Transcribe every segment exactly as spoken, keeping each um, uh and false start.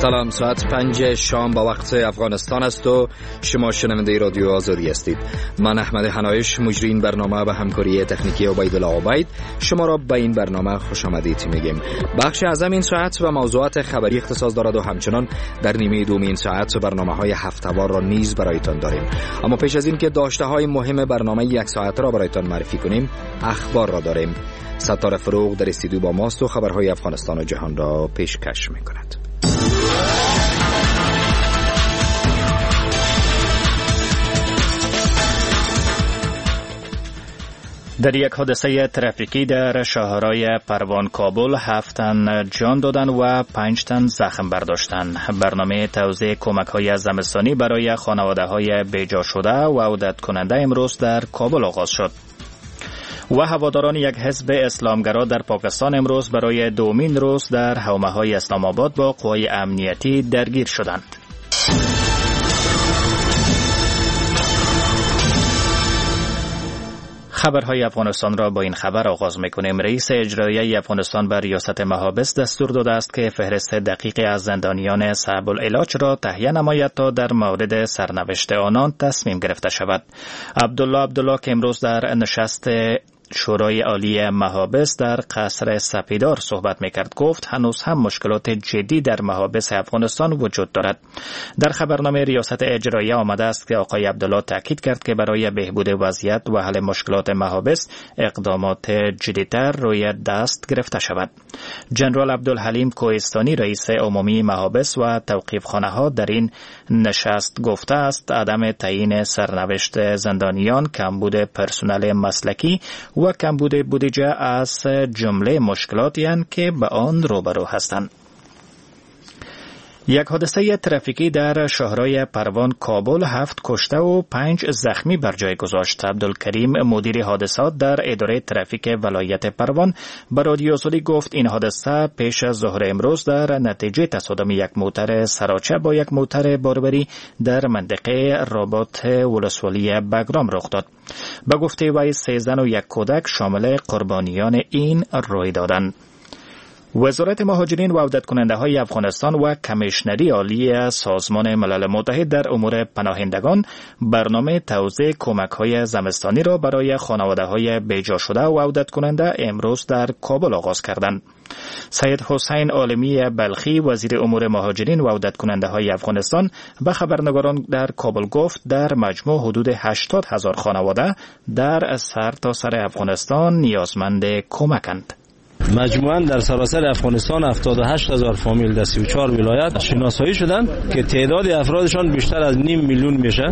سلام، ساعت پنج شام با وقت افغانستان است و شما شنونده رادیو آزادی هستید. من احمد حنایش، مجری این برنامه و همکاری تکنیکی عبیدالله عبید، شما را به این برنامه خوش آمدید میگیم. بخش اعظم این ساعت و موضوعات خبری اختصاص دارد و همچنان در نیمه دوم این ساعت برنامه های هفته‌وار را نیز برایتان داریم. اما پیش از این که داشته های مهم برنامه یک ساعت را برایتان معرفی کنیم، اخبار را داریم. ستاره فروغ در استودیو با ماست و خبرهای افغانستان و جهان را پیشکش میکند. در یک حادثه ترافیکی در شاهرای پروان کابل هفت تن جان دادن و پنج تن زخم برداشتند. برنامه توزیع کمک‌های زمستانی برای خانواده‌های بیجا شده و عودت کننده امروز در کابل آغاز شد. و هواداران یک حزب اسلامگرا در پاکستان امروز برای دومین روز در حومه‌های اسلام آباد با قوای امنیتی درگیر شدند. خبرهای افغانستان را با این خبر آغاز می‌کنیم. رئیس اجرایی افغانستان به ریاست محابس دستور داده است که فهرست دقیق از زندانیان صعب العلاج را تهیه نماید تا در مورد سرنوشت آنان تصمیم گرفته شود. عبدالله عبدالله که امروز در نشست شورای عالی محابس در قصر سپیدار صحبت میکرد گفت هنوز هم مشکلات جدی در محابس افغانستان وجود دارد. در خبرنامه ریاست اجرایی آمده است که آقای عبدالله تاکید کرد که برای بهبود وضعیت و حل مشکلات محابس اقدامات جدی‌تر روی دست گرفته شود. جنرال عبدالحلیم کوهستانی رئیس عمومی محابس و توقیفخانه ها در این نشست گفته است عدم تعیین سرنوشت زندانیان، کمبود پرسنل مسلکی و کمبود بودجه از جمله مشکلاتی هستند که به آن روبرو هستند. یک حادثه ترافیکی در شاهرای پروان کابل هفت کشته و پنج زخمی بر جای گذاشت. عبدالکریم مدیر حادثات در اداره ترافیک ولایت پروان به رادیو آزادی گفت این حادثه پیش از ظهر امروز در نتیجه تصادم یک موتر سراچه با یک موتر باربری در منطقه رابط ولسوالی بگرام رخ داد. به گفته وی سه زن و یک کودک شامل قربانیان این رویدادند. وزارت مهاجرین و عودت کننده های افغانستان و کمیشنری عالی سازمان ملل متحد در امور پناهندگان برنامه توزیع کمک های زمستانی را برای خانواده های بیجا شده و عودت کننده امروز در کابل آغاز کردند. سید حسین عالمی بلخی وزیر امور مهاجرین و عودت کننده های افغانستان به خبرنگاران در کابل گفت در مجموع حدود هشتاد هزار خانواده در سرتاسر افغانستان نیازمند کمکند. مجموعاً در سراسر افغانستان هفتاد و هشت هزار فامیل در سی و چهار ولایت شناسایی شدند که تعداد افرادشان بیشتر از نیم میلیون میشه.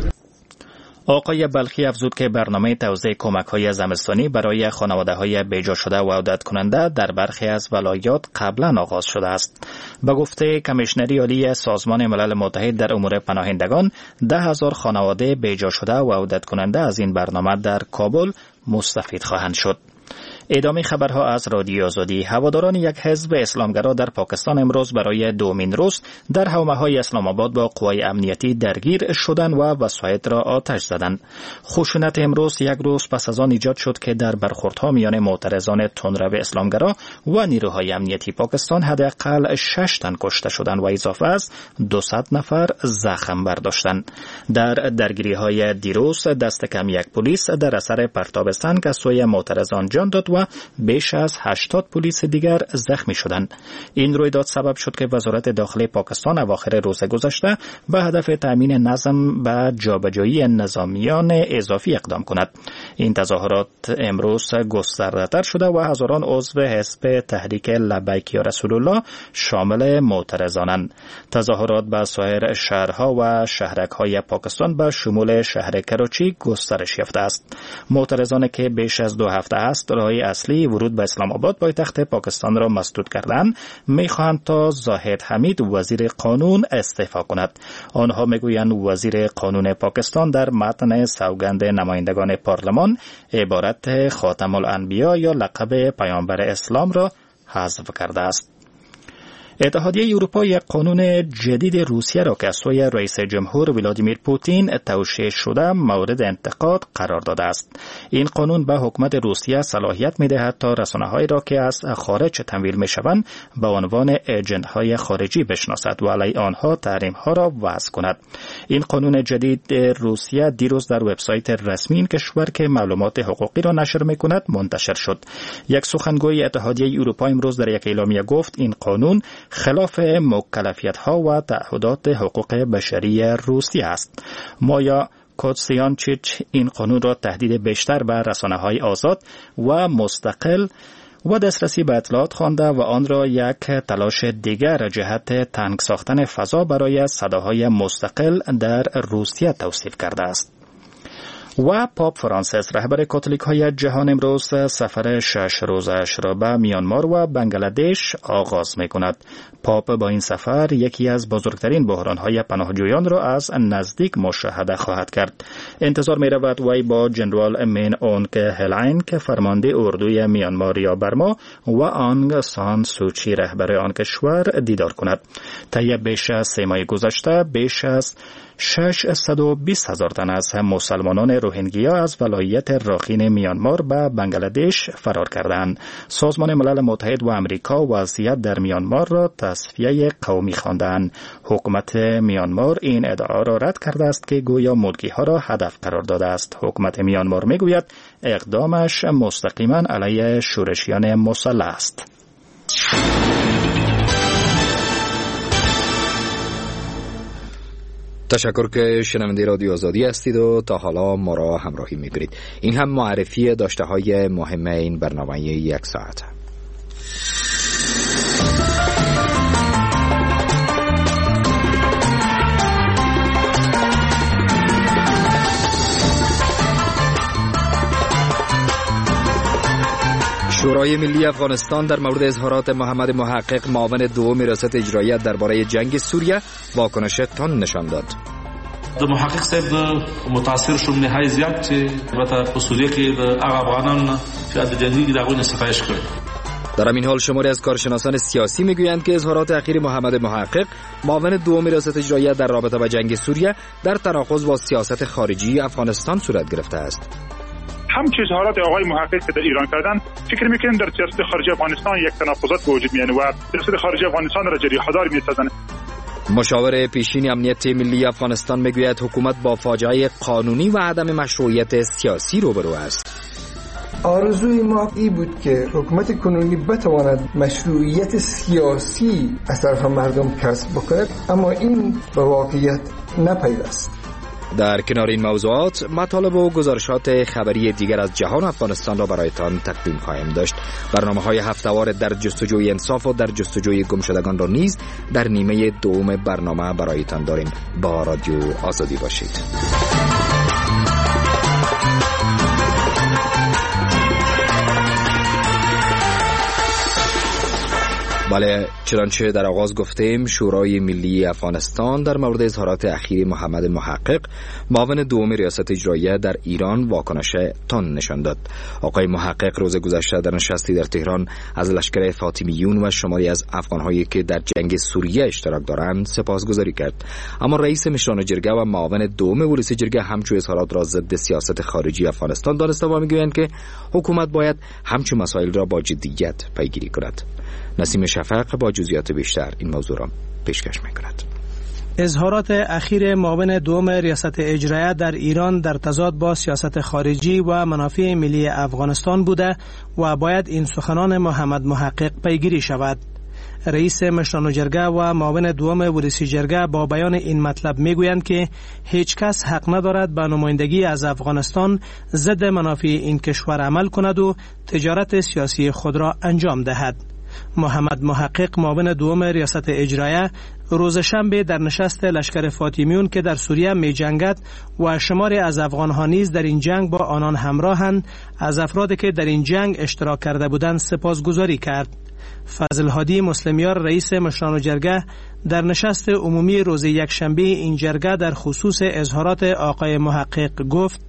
آقای بلخی افزود که برنامه توزیع کمک‌های زمستانی برای خانواده‌های بیجا شده و عودت کننده در برخی از ولایات قبلا آغاز شده است. به گفته کمیشنری عالی سازمان ملل متحد در امور پناهندگان، ده هزار خانواده بیجا شده و عودت کننده از این برنامه در کابل مستفید خواهند شد. ادامه خبرها از رادیو آزادی. هواداران یک حزب اسلامگرا در پاکستان امروز برای دومین روز در حومه‌های اسلام آباد با قوای امنیتی درگیر شدند و وسایط را آتش زدند. خشونت امروز یک روز پس از آن ایجاد شد که در برخوردها میان معترضان تندرو اسلامگرا و نیروهای امنیتی پاکستان حداقل شش تن کشته شدند و اضافه از دویست نفر زخم برداشتند. در درگیری‌های دیروز دست کم یک پلیس در اثر پرتاب سنگ از سوی معترضان جان داد و بیش از هشتاد پلیس دیگر زخمی شدند. این رویداد سبب شد که وزارت داخلی پاکستان اواخر روز گذشته به هدف تامین نظم و جابجایی نظامیان اضافی اقدام کند. این تظاهرات امروز گسترده‌تر شده و هزاران عضو حزب تحریک لبیک یا رسول الله شامل معترضانند. تظاهرات به سایر شهرها و شهرک‌های پاکستان به شمول شهر کراچی گسترش یافته است. معترضان که بیش از دو هفته است راه اصلی ورود به اسلام آباد پایتخت پاکستان را مسدود کردند، می‌خواهند تا زاهد حمید وزیر قانون استعفا کند. آنها میگویند وزیر قانون پاکستان در متن سوگند نمایندگان پارلمان عبارت خاتم الانبیا یا لقب پیامبر اسلام را حذف کرده است. اتحادیه اروپا یک قانون جدید روسیه را که از سوی رئیس جمهور ولادیمیر پوتین توشیح شده مورد انتقاد قرار داده است. این قانون به حکومت روسیه صلاحیت می‌دهد تا رسانه‌هایی را که از خارج تمویل می‌شوند به عنوان ایجنت‌های خارجی بشناسد و علیه آنها تحریم‌ها را وضع کند. این قانون جدید روسیه دیروز در وبسایت رسمی این کشور که معلومات حقوقی را نشر می‌کند منتشر شد. یک سخنگوی اتحادیه اروپا امروز در یک اعلامیه گفت این قانون خلاف مکلفیت‌ها و تعهدات حقوق بشری روسیه است. مایا کوتسیانچیچ این قانون را تهدید بیشتر به رسانه‌های آزاد و مستقل و دسترسی به اطلاعات خوانده و آن را یک تلاش دیگر جهت تنگ ساختن فضا برای صداهای مستقل در روسیه توصیف کرده است. و پاپ فرانسیس رهبر کاتولیک های جهان امروز سفر شش روزش را به میانمار و بنگلادش آغاز می کند. پاپ با این سفر یکی از بزرگترین بحران های پناهجویان را از نزدیک مشاهده خواهد کرد. انتظار می رود وی با جنرال مین اونگ هلاین که فرمانده اردوی میانمار یا برما و آنگ سان سوچی رهبر آن کشور دیدار کند. طی بیش از سه ماه گذشته بیش از ششصد و بیست هزار تن از مسلمانان روهینگیا از ولایت راخین میانمار به بنگلادش فرار کردند. سازمان ملل متحد و امریکا وضعیت در میانمار را تصفیه قومی خواندند. حکومت میانمار این ادعا را رد کرده است که گویا ملکی ها را هدف قرار داده است. حکومت میانمار میگوید اقدامش مستقیما علیه شورشیان مسلح است. تشکر که شنونده رادیو آزادی هستید و تا حالا ما را همراهی می‌کنید. این هم معرفی داشته های مهم این برنامه یک ساعت. شورای ملی افغانستان در مورد اظهارات محمد محقق معاون دوم ریاست اجرایی درباره جنگ سوریه واکنش تند نشان داد. د محقق صاحب متاثر شوم نهایی زیات چې البته په سوریه کې د هغه افغانان چې د جنگي دغه ستایش کړ. در همین حال شماری از کارشناسان سیاسی میگویند که اظهارات اخیر محمد محقق معاون دوم ریاست اجرایی در رابطه با جنگ سوریه در تناقض با سیاست خارجی افغانستان صورت گرفته است. همچه اظهارات آقای محقق که در ایران کردن فکر میکنیم در سیاست خارجی افغانستان یک تناقضات به وجود میاد و سیاست خارجی افغانستان را جریحه‌دار میسازند. مشاور پیشین امنیت ملی افغانستان میگوید حکومت با فاجعه قانونی و عدم مشروعیت سیاسی روبرو است. آرزوی ما این بود که حکومت کنونی بتواند مشروعیت سیاسی از طرف مردم کسب بکند، اما این به واقعیت نپیوست. در کنار این موضوعات مطالب و گزارشات خبری دیگر از جهان افغانستان را برایتان تقدیم خواهیم داشت. برنامه‌های هفته‌وار در جستجوی انصاف و در جستجوی گمشدگان را نیز در نیمه دوم برنامه برایتان داریم. با رادیو آزادی باشید. بله، چنانچه در آغاز گفتیم شورای ملی افغانستان در مورد اظهارات اخیر محمد محقق معاون دوم ریاست اجرایی در ایران واکنش تند نشان داد. آقای محقق روز گذشته در نشستی در تهران از لشکر فاطمیون و شماری از افغانهایی که در جنگ سوریه اشتراک دارند سپاسگزاری کرد. اما رئیس مشران جرگه و معاون دوم ولسی جرگه همچو اظهارات را ضد سیاست خارجی افغانستان دانسته و میگویند که حکومت باید همچو مسائل را با جدیت پیگیری کند. نسیم شفق با جزئیات بیشتر این موضوع را پیشکش می‌کند. اظهارات اخیر معاون دوم ریاست اجرایی در ایران در تضاد با سیاست خارجی و منافع ملی افغانستان بوده و باید این سخنان محمد محقق پیگیری شود. رئیس مشران جرگه و معاون دوم ولسی جرگه با بیان این مطلب میگویند که هیچ کس حق ندارد به نمایندگی از افغانستان ضد منافع این کشور عمل کند و تجارت سیاسی خود را انجام دهد. محمد محقق معاون دوم ریاست اجرایی روز شنبه در نشست لشکر فاطمیون که در سوریه می جنگد و شماری از افغانها نیز در این جنگ با آنان همراهند از افرادی که در این جنگ اشتراک کرده بودند سپاسگزاری کرد. فضل هادی مسلمیار رئیس مشران جرگه در نشست عمومی روز یک شنبه این جرگه در خصوص اظهارات آقای محقق گفت: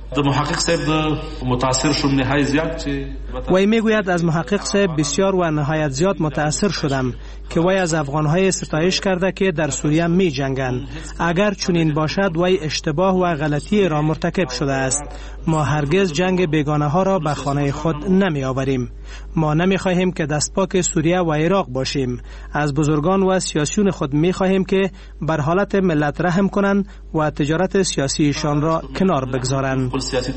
د محقق صاحب متاثر شدم نهایی زیاد چه وی میگوید از محقق صاحب بسیار و نهایت زیاد متاثر شدم که وی از افغانهای ستایش کرده که در سوریه می جنگند. اگر چنین باشد وی اشتباه و غلطی را مرتکب شده است. ما هرگز جنگ بیگانه ها را به خانه خود نمی آوریم. ما نمی خواهیم که دستپاک سوریه و عراق باشیم. از بزرگان و سیاسیون خود می خواهیم که بر حالت ملت رحم کنند و تجارت سیاسیشان را کنار بگذارند.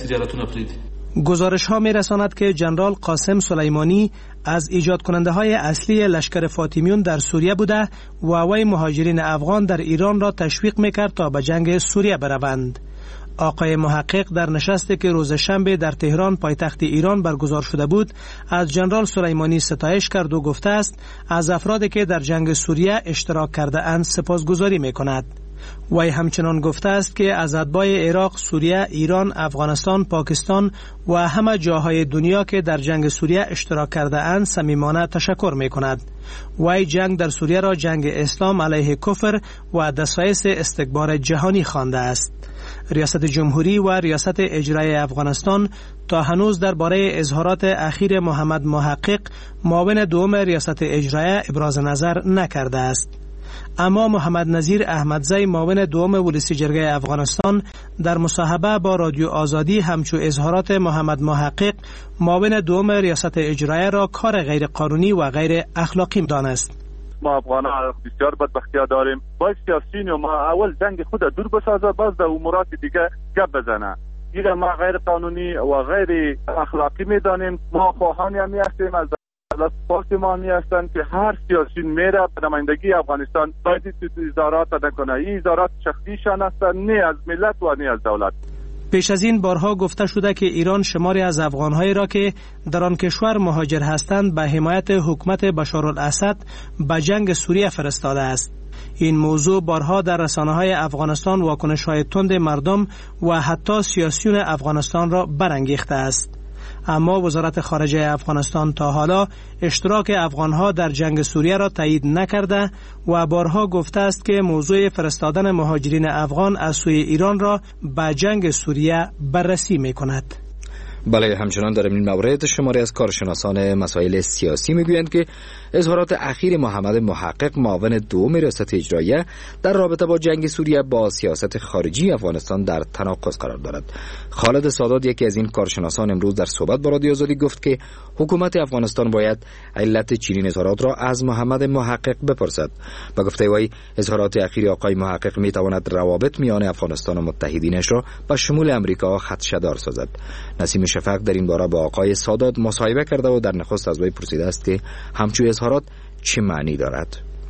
گزارش ها می رساند که جنرال قاسم سلیمانی از ایجاد کننده های اصلی لشکر فاطمیون در سوریه بوده و وی مهاجرین افغان در ایران را تشویق می کرد تا به جنگ سوریه بروند. آقای محقق در نشستی که روز شنبه در تهران پایتخت ایران برگزار شده بود از جنرال سلیمانی ستایش کرد و گفته است از افرادی که در جنگ سوریه اشتراک کرده اند سپاسگزاری می کند. وی همچنان گفته است که از اتباع عراق، سوریه، ایران، افغانستان، پاکستان و همه جاهای دنیا که در جنگ سوریه اشتراک کرده اند صمیمانه تشکر می کند. وی جنگ در سوریه را جنگ اسلام علیه کفر و دسایس استکبار جهانی خوانده است. ریاست جمهوری و ریاست اجرایی افغانستان تا هنوز درباره اظهارات اخیر محمد محقق معاون دوم ریاست اجرایی ابراز نظر نکرده است. اما محمد نظیر احمدزی معاون دوم ولسی جرگه افغانستان در مصاحبه با رادیو آزادی همچو اظهارات محمد محقق معاون دوم ریاست اجرایی را کار غیر قانونی و غیر اخلاقی دانست. ما افغان‌ها بسیار بدبختی داریم. باید سیاسیون و ما اول جنگ خود دور بسازه باز در امورات دیگه گپ بزنه. دیگه ما غیر قانونی و غیر اخلاقی میدانیم. ما خواهانی همی هستیم از دولت پاسمانی هستند که هر سیاسیون میره به نمایندگی افغانستان باید اظهارات نکنه. این اظهارات شخصیشان هستند، نه از ملت و نه از دولت. پیش از این بارها گفته شده که ایران شماری از افغانهایی را که در آن کشور مهاجر هستند به حمایت حکومت بشارالاسد به جنگ سوریه فرستاده است. این موضوع بارها در رسانه‌های افغانستان واکنش‌های تند مردم و حتی سیاسیون افغانستان را برانگیخته است. اما وزارت خارجه افغانستان تا حالا اشتراک افغانها در جنگ سوریه را تایید نکرده و بارها گفته است که موضوع فرستادن مهاجرین افغان از سوی ایران را به جنگ سوریه بررسی می‌کند. بله، همچنان در این مورد شماری از کارشناسان مسائل سیاسی میگویند که اظهارات اخیر محمد محقق معاون دوم ریاست اجراییه در رابطه با جنگ سوریه با سیاست خارجی افغانستان در تناقض قرار دارد. خالد سادات، یکی از این کارشناسان، امروز در صحبت با رادیو آزادی گفت که حکومت افغانستان باید علت چنین اظهارات را از محمد محقق بپرسد. با گفته وی اظهارات اخیر آقای محقق میتواند روابط میان افغانستان و متحدینش را به شمول امریکا خدشه‌دار سازد. نسیم شفق در این باره با آقای سادات مصاحبه کرده و در نخست از وی پرسیده است که همچون اظهارات چه معنی دارد.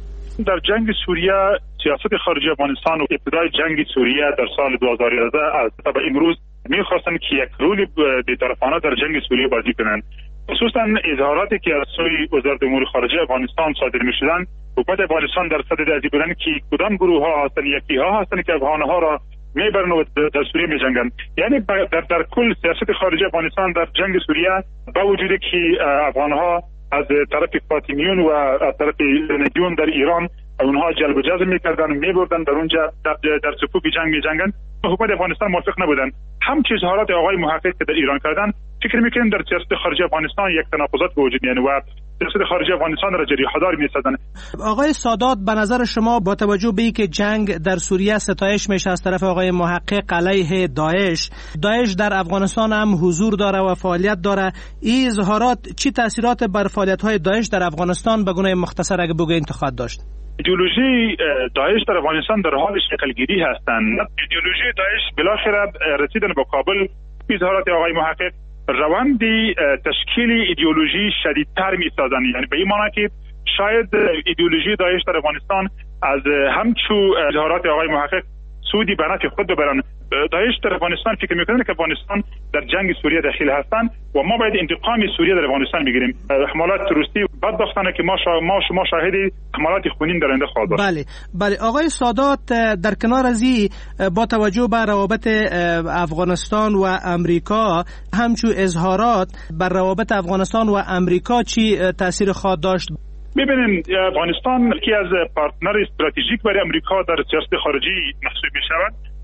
در جنگ سوریه سیاست خارجی افغانستان و ابتدای جنگ سوریه در سال دو هزار و یازده از تا به امروز می‌خواستند که یک رول بی‌طرفانه در جنگ سوریه بازی کنند. خصوصا اظهاراتی که از سوی وزارت امور خارجه افغانستان صادر می‌شدند، حکومت افغانستان در صدد از بودن که کدام گروه‌ها هستند، یکی‌ها هستند که افغان‌ها را میبرن و در سوریه میجنگن. یعنی در در کل سیاست خارجی افغانستان در جنگ سوریه با وجودی که افغانها از طرف فاطمیون و از طرف زنگیون در ایران اونها جلب و جذب میکردن و میبردن در اونجا در, در صفوف جنگ میجنگن، حکومت افغانستان موافق نبودن. هم چیز اظهارات آقای محقق که در ایران کردن فکر میکنیم در سیاست خارجی افغانستان یک تناقضات به وجود میاد و سیاست خارجی افغانستان را جریحه‌دار میسازن. آقای سادات، به نظر شما با توجه به اینکه جنگ در سوریه ستایش میشه از طرف آقای محقق علیه داعش، داعش در افغانستان هم حضور داره و فعالیت داره، این اظهارات چی تاثیرات بر فعالیت‌های داعش در افغانستان به گونه مختصر اگه بگوین خواهد داشت؟ ایدئولوژی داعش در افغانستان در حال شکلگیری هستند. ایدئولوژی داعش بالاخره رسیدن به کابل، اظهارات آقای محقق روندی تشکیل ایدئولوژی شدیدتر می‌سازند. یعنی به این معنی که شاید ایدئولوژی داعش در افغانستان از همچو اظهارات آقای محقق سودی به نفع خود ببرن. داعش در افغانستان فکر می‌کنه که افغانستان در جنگ سوریه داخل هستند و ما باید انتقام سوریه در افغانستان بگیریم. حملات تروریستی بدبختانه که ما شا... ما شما شاهد حملات خونین در آینده خواهد داشت. بله بله آقای سادات، در کنار از این با توجه به روابط افغانستان و امریکا، همچون اظهارات بر روابط افغانستان و امریکا چی تاثیر خواهد داشت؟ ببینید، افغانستان یکی از پارتنر استراتژیک برای امریکا در سیاست خارجی محسوب می‌شود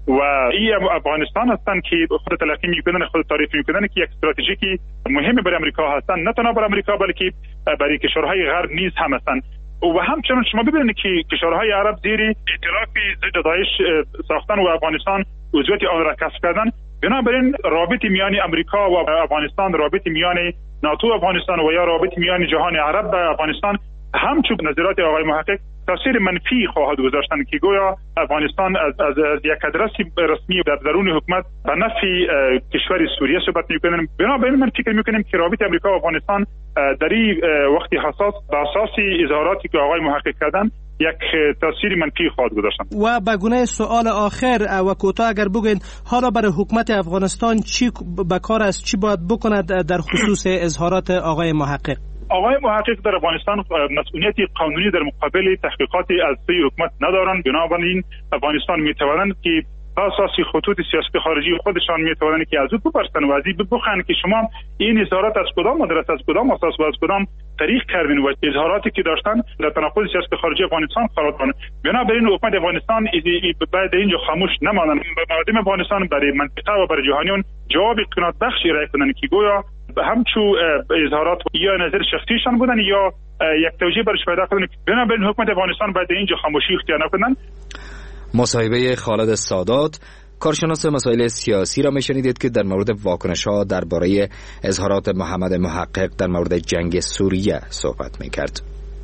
و این افغانستان هستند که خود تلقی میکنن، خود تعریف میکنن که یک استراتژیکی مهم برای امریکا هستند، نه تنها برای امریکا بلکه برای کشورهای غرب نیز هم هستند. و همچنین شما ببینید که کشورهای عرب زیر ائتلافی ضد داعش ساختن و افغانستان عضویت آن را کسب کردن. بنابراین رابط میان امریکا و افغانستان، رابط میان ناتو و افغانستان و یا رابط میان جهان عرب و افغانستان همچون نظرات آقای محقق تاثیر منفی خواهد گذاشتن که گویا افغانستان از, از, از یک ادرس رسمی در درون حکومت به نفع کشور سوریه صحبت میکنن. بنابراین من فکر میکنم که رابط امریکا و افغانستان در این وقتی حساس به اساس اظهاراتی که آقای محقق کردن یک تاثیر منفی خواهد گذاشتن. و به گونه سوال آخر و کوتاه اگر بگوین حالا برای حکومت افغانستان چی به کار است، چی باید بکند در خصوص اظهارات آقای محقق؟ آقای محقق در افغانستان مسئولیت قانونی در مقابل تحقیقات از سوی حکومت ندارند. بنابراین افغانستان میتوانند که اساس خطوط سیاست خارجی خودشان میتوانند که از او بپرسن و از این بخواهند که شما این اظهارات از کدام مدرسه، از کدام اساس و از کدام طریق کردین و اظهاراتی که داشتن در تناقض سیاست خارجی افغانستان قرار دادن. بنابراین حکومت افغانستان بعد اینجا خاموش نمانند. مردم افغانستان برای منطقه و برای جهانیان جواب قناعت بخش ارائه کنند که گویا همچو اظهارات یا نظر شخصیشان بودن یا یک توجیه برش پیدا کنن. بنابراین حکومت افغانستان باید اینجا خاموشی اختیار نکنن. مصاحبه خالد سادات کارشناس مسائل سیاسی را میشنیدید که در مورد واکنش‌ها درباره اظهارات محمد محقق در مورد جنگ سوریه صحبت میکرد.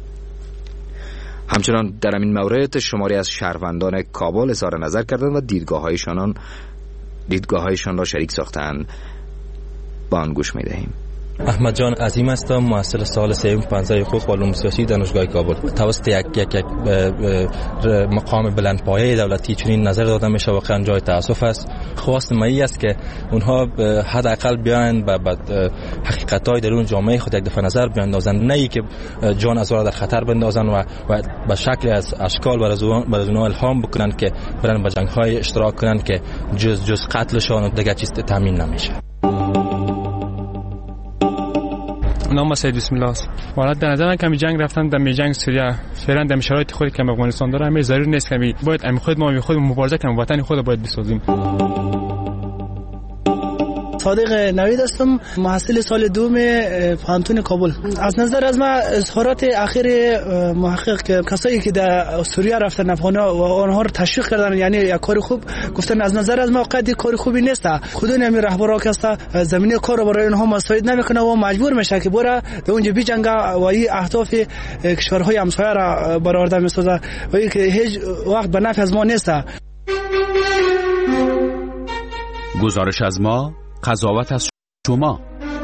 همچنان در این مورد شماری از شهروندان کابل اظهار نظر کردند و دیدگاه‌هایشان دیدگاه‌هایشان را شریک ساختند. با آن گوش می‌دهیم. احمد جان عظیم هستم، محصل سال سوم پانزده حقوق و علوم سیاسی دانشگاه کابل. توسط یک یک یک مقام بلندپایه دولتی چنین نظر داده میشه، واقعا جای تاسف است. خواست من است که اونها حداقل بیان به حقیقت‌های درون جامعه خود یک دفعه نظر بیاندازند، نه ای که جان از را در خطر بندازند و به شکل از اشکال بر از اونها الهام بکنند که برن به جنگ‌های اشتراک کنند که جز جز قتلشان و دیگر چیز تامین نمیشه. نام سید بسم الله است. والا در نظر من که جنگ رفتن در جنگ سوریه فعلا در شرایط خودی که افغانستان داره همه ضروری نیست که باید ام خود ما خود مبارزه کنیم، وطن خود باید بسازیم. صادق نوید هستم، محصل سال دوم پانتون کابل. از نظر از من اظهارات اخیر محقق که کسایی که در سوریه رفتن افغانا و آنها رو تشویق کردن یعنی یک کار خوب گفتن، از نظر از من قد کار خوبی نیست. خودون همین رهبرا که است زمینه کار رو برای اونها مساعد نمیکنه و مجبور میشه که بره در اونجا بجنگه و این اهداف کشورهای همسایه را برآورده میسازه و این که هیچ وقت به نفع از ما نیست. گزارش از ما، قضاوت از شما.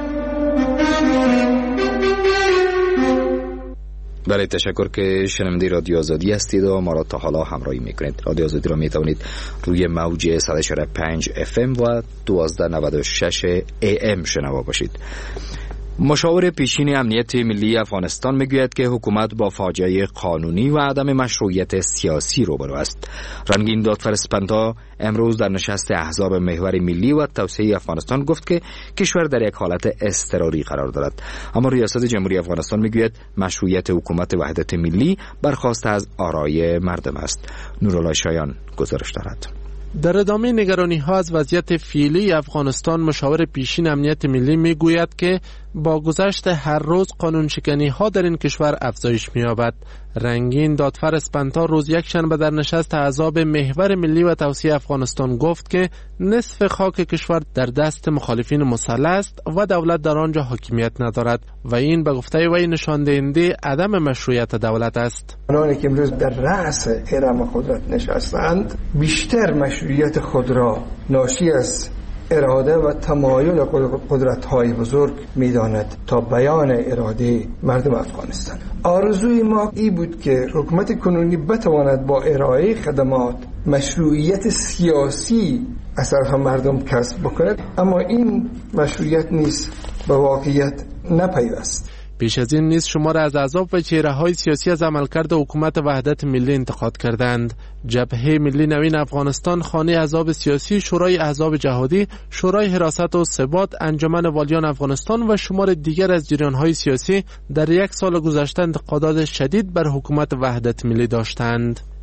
بله، تشکر که شنونده رادیو آزادی هستید و ما را تا حالا همراهی میکنید. رادیو آزادی را میتوانید روی موج صد و چهار و پنج اف ام و دوازده نود و شش ای ام شنوا باشید. مشاور پیشین امنیت ملی افغانستان میگوید که حکومت با فاجعه قانونی و عدم مشروعیت سیاسی روبرو است. رنگین دادفر اسپنتا امروز در نشست احزاب محور ملی و توسعه افغانستان گفت که کشور در یک حالت اضطراری قرار دارد، اما ریاست جمهوری افغانستان میگوید مشروعیت حکومت وحدت ملی برخواسته از آرای مردم است. نورالله شایان گزارش دارد. در ادامه نگرانی ها از وضعیت فعلی افغانستان، مشاور پیشین امنیت ملی می گوید که با گذشت هر روز قانون شکنی ها در این کشور افزایش می یابد. رنگین دادفر اسپنتا روز یک شنبه در نشست احزاب محور ملی و توسعه افغانستان گفت که نصف خاک کشور در دست مخالفین مسلح است و دولت در آنجا حاکمیت ندارد و این به گفته وی نشان دهنده عدم مشروعیت دولت است. آنانی که امروز در رأس هرم قدرت نشستند بیشتر مشروعیت خود را ناشی از اراده و تمایل قدرت‌های بزرگ می‌داند تا بیان اراده مردم افغانستان. آرزوی ما این بود که حکومت کنونی بتواند با ارائه خدمات مشروعیت سیاسی از طرف مردم کسب بکند، اما این مشروعیت نیست، به واقعیت نپیوست. پیش از این نیز شمار از احزاب و چهره‌های سیاسی از عملکرد حکومت وحدت ملی انتقاد کردند. جبهه ملی نوین افغانستان، خانه احزاب سیاسی، شورای احزاب جهادی، شورای حراست و ثبات، انجمن والیان افغانستان و شمار دیگر از جریان‌های سیاسی در یک سال گذشته انتقادات شدید بر حکومت وحدت ملی داشتند.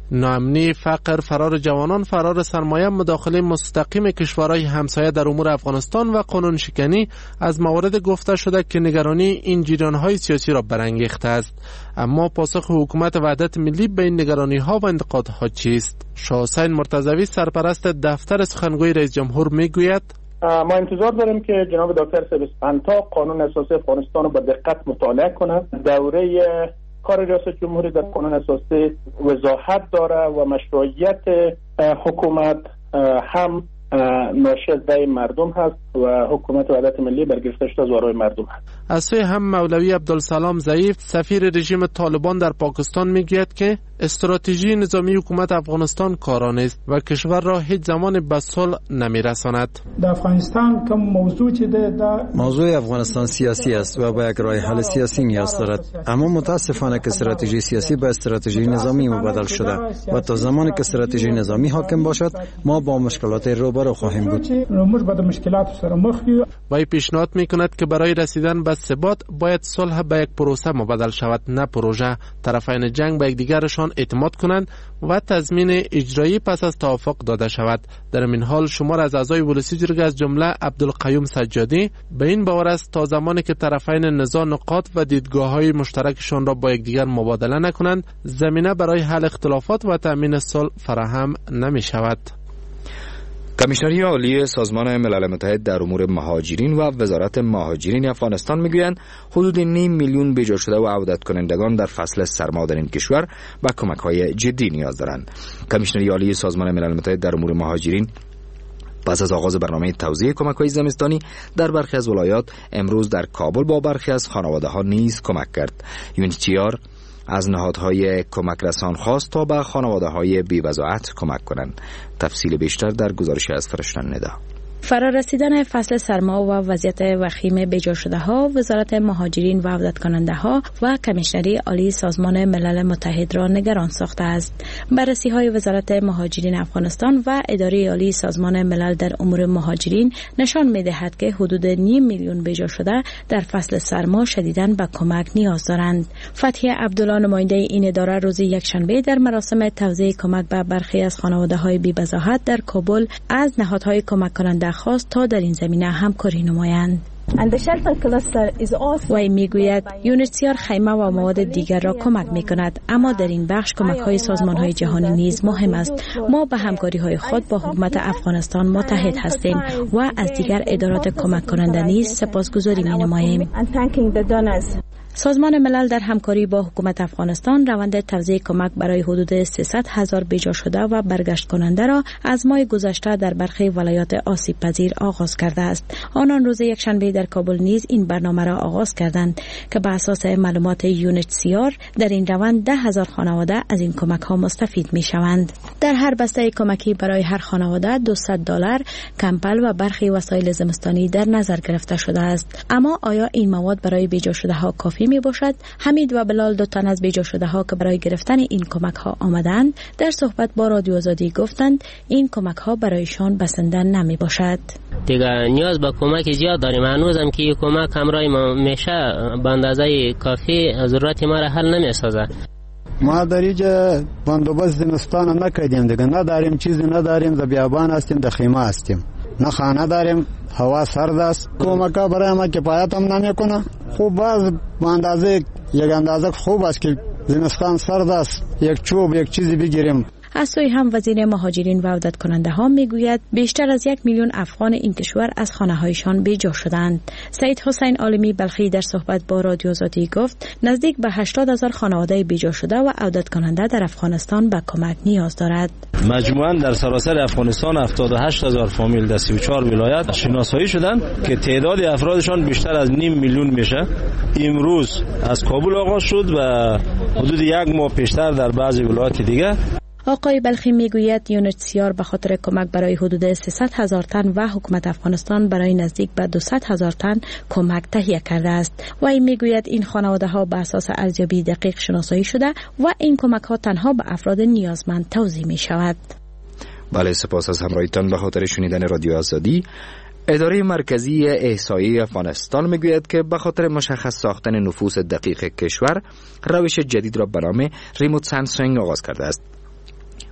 ناامنی، فقر، فرار جوانان، فرار سرمایه، مداخله مستقیم کشورهای همسایه در امور افغانستان و قانون شکنی از موارد گفته شده که نگرانی این جریان‌های سیاسی را برانگیخته است. اما پاسخ حکومت وحدت ملی به این نگرانی‌ها و انتقادها چیست؟ شاه حسین مرتضوی سرپرست دفتر سخنگوی رئیس جمهور میگوید ما انتظار داریم که جناب دکتر سبسپنتا قانون اساسی افغانستان را با دقت مطالعه کنند. دوره کار ریاست جمهوری در قانون اساسی وضاحت داره و مشروعیت حکومت هم ناشی از رأی مردم هست و حکومت وحدت ملی برگرفته شده از آرای مردم هست. از سوی هم مولوی عبدالسلام ضعیف سفیر رژیم طالبان در پاکستان میگوید که استراتژی نظامی حکومت افغانستان کارانه است و کشور را هیچ زمان به صلح نمیرساند. در افغانستان کوم موضوع چې ده موضوع افغانستان سیاسی است و با یک راه حل سیاسی نیاز دارد، اما متاسفانه که استراتژی سیاسی به استراتژی نظامی مبادل شده و تا زمانی که استراتژی نظامی حاکم باشد ما با مشکلات روبرو خواهیم بود. وی پیشنهاد میکند که برای رسیدن به ثبات باید صلح به یک پروسه مبادل شود، نه پروژه. طرفین جنگ به یکدیگرشان اعتماد کنند و تضمین اجرایی پس از توافق داده شود. در این حال شمار از اعضای ولسی جرگه از جمله عبدالقیوم سجادی به این باور است تا زمانی که طرفین نزاع نقاط و دیدگاه‌های مشترکشان را با یکدیگر مبادله نکنند، زمینه برای حل اختلافات و تأمین صلح فراهم نمی شود. کمیشنری عالی سازمان ملل متحد در امور مهاجرین و وزارت مهاجرین افغانستان میگویند حدود نیم میلیون بیجا شده و عودت کنندگان در فصل سرما در این کشور و کمک‌های جدی نیاز دارند. کمیشنری عالی سازمان ملل متحد در امور مهاجرین پس از آغاز برنامه توزیع کمک‌های زمستانی در برخی از ولایات امروز در کابل با برخی از خانواده‌ها نیز کمک کرد. یونیتیار از نهادهای کمک رسان خواست تا به خانواده‌های بی‌وضاحت کمک کنند. تفصیل بیشتر در گزارش از فرشتن ندا. فرارسیدن فصل سرما و وضعیت وخیم بیجا شده ها، وزارت مهاجرین و عودت کننده ها و کمیشنری عالی سازمان ملل متحد را نگران ساخته است. بررسی های وزارت مهاجرین افغانستان و اداره عالی سازمان ملل در امور مهاجرین نشان می دهد که حدود نیم میلیون بیجا شده در فصل سرما شدیداً به کمک نیاز دارند. فتحی عبدالله نماینده این اداره روز یکشنبه در مراسم توزیع کمک به برخی از خانواده های بی وضاحت در کابل از نهادهای کمک کننده خواست تا در این زمینه همکاری نمایند. وی میگوید یونیسیار خیمه و مواد دیگر را کمک می کند، اما در این بخش کمک های سازمان های جهانی نیز مهم است. ما به همکاری های خود با حکومت افغانستان متحد هستیم و از دیگر ادارات کمک کننده نیز سپاسگزاری می نماییم. سازمان ملل در همکاری با حکومت افغانستان روند توزیع کمک برای حدود سیصد هزار بیجا شده و برگشت کننده را از ماه گذشته در برخی ولایات آسیب پذیر آغاز کرده است. آنان روز یکشنبه در کابل نیز این برنامه را آغاز کردند که به اساس معلومات یونیتسیار در این روند ده هزار خانواده از این کمک ها مستفید می شوند. در هر بسته کمکی برای هر خانواده دویست دلار، کمپل و برخی وسایل زمستانی در نظر گرفته شده است. اما آیا این مواد برای بیجا شده ها کافی می باشد؟ حمید و بلال دو تن از بیجا شده ها که برای گرفتن این کمک ها آمدند در صحبت با رادیو آزادی گفتند این کمک ها برایشان بسنده نمی باشد. دیگه نیاز به کمک زیاد داریم. هنوزم که کمک همراه ما میشه به اندازه کافی ضرورت ما را حل نمی سازه. ما در اینجا بندوبست زمستان نکردیم دیگه، نداریم چیزی، نداریم، در بیابان هستیم، در خیمه هستیم، نه خانه داریم، هوا سرد است. کمک برای ما کفایت هم نمیکنه. خوب باز به اندازه یک اندازه خوب است که زمستان سرد است، یک چوب یک چیزی بگیریم. از سوی هم وزیر مهاجرین و عودت کننده ها میگوید بیشتر از یک میلیون افغان این کشور از خانه هایشان بیجا شدند. سید حسین عالمی بلخی در صحبت با رادیو آزادی گفت نزدیک به هشتاد هزار خانواده بیجا شده و عودت کننده در افغانستان به کمک نیاز دارد. مجموعاً در سراسر افغانستان هفتاد و هشت هزار فامیل در سی و چهار ولایت شناسایی شدند که تعداد افرادشان بیشتر از نیم میلیون میشه. امروز از کابل آغاز شد و حدود یک ماه پیشتر در بعضی ولایات دیگه. آقای بلخی میگوید یونیتسیار به خاطر کمک برای حدود سیصد هزار تن و حکومت افغانستان برای نزدیک به دویست هزار تن کمک تهیه کرده است. و این میگوید این خانواده ها به اساس ارزیابی دقیق شناسایی شده و این کمک ها تنها به افراد نیازمند توزیع می شود. بله، سپاس از همراهیتان به خاطر شنیدن رادیو آزادی. اداره مرکزی احصایی افغانستان میگوید که به خاطر مشخص ساختن نفوس دقیق کشور روش جدید را به نام ریموت سنسینگ آغاز کرده است.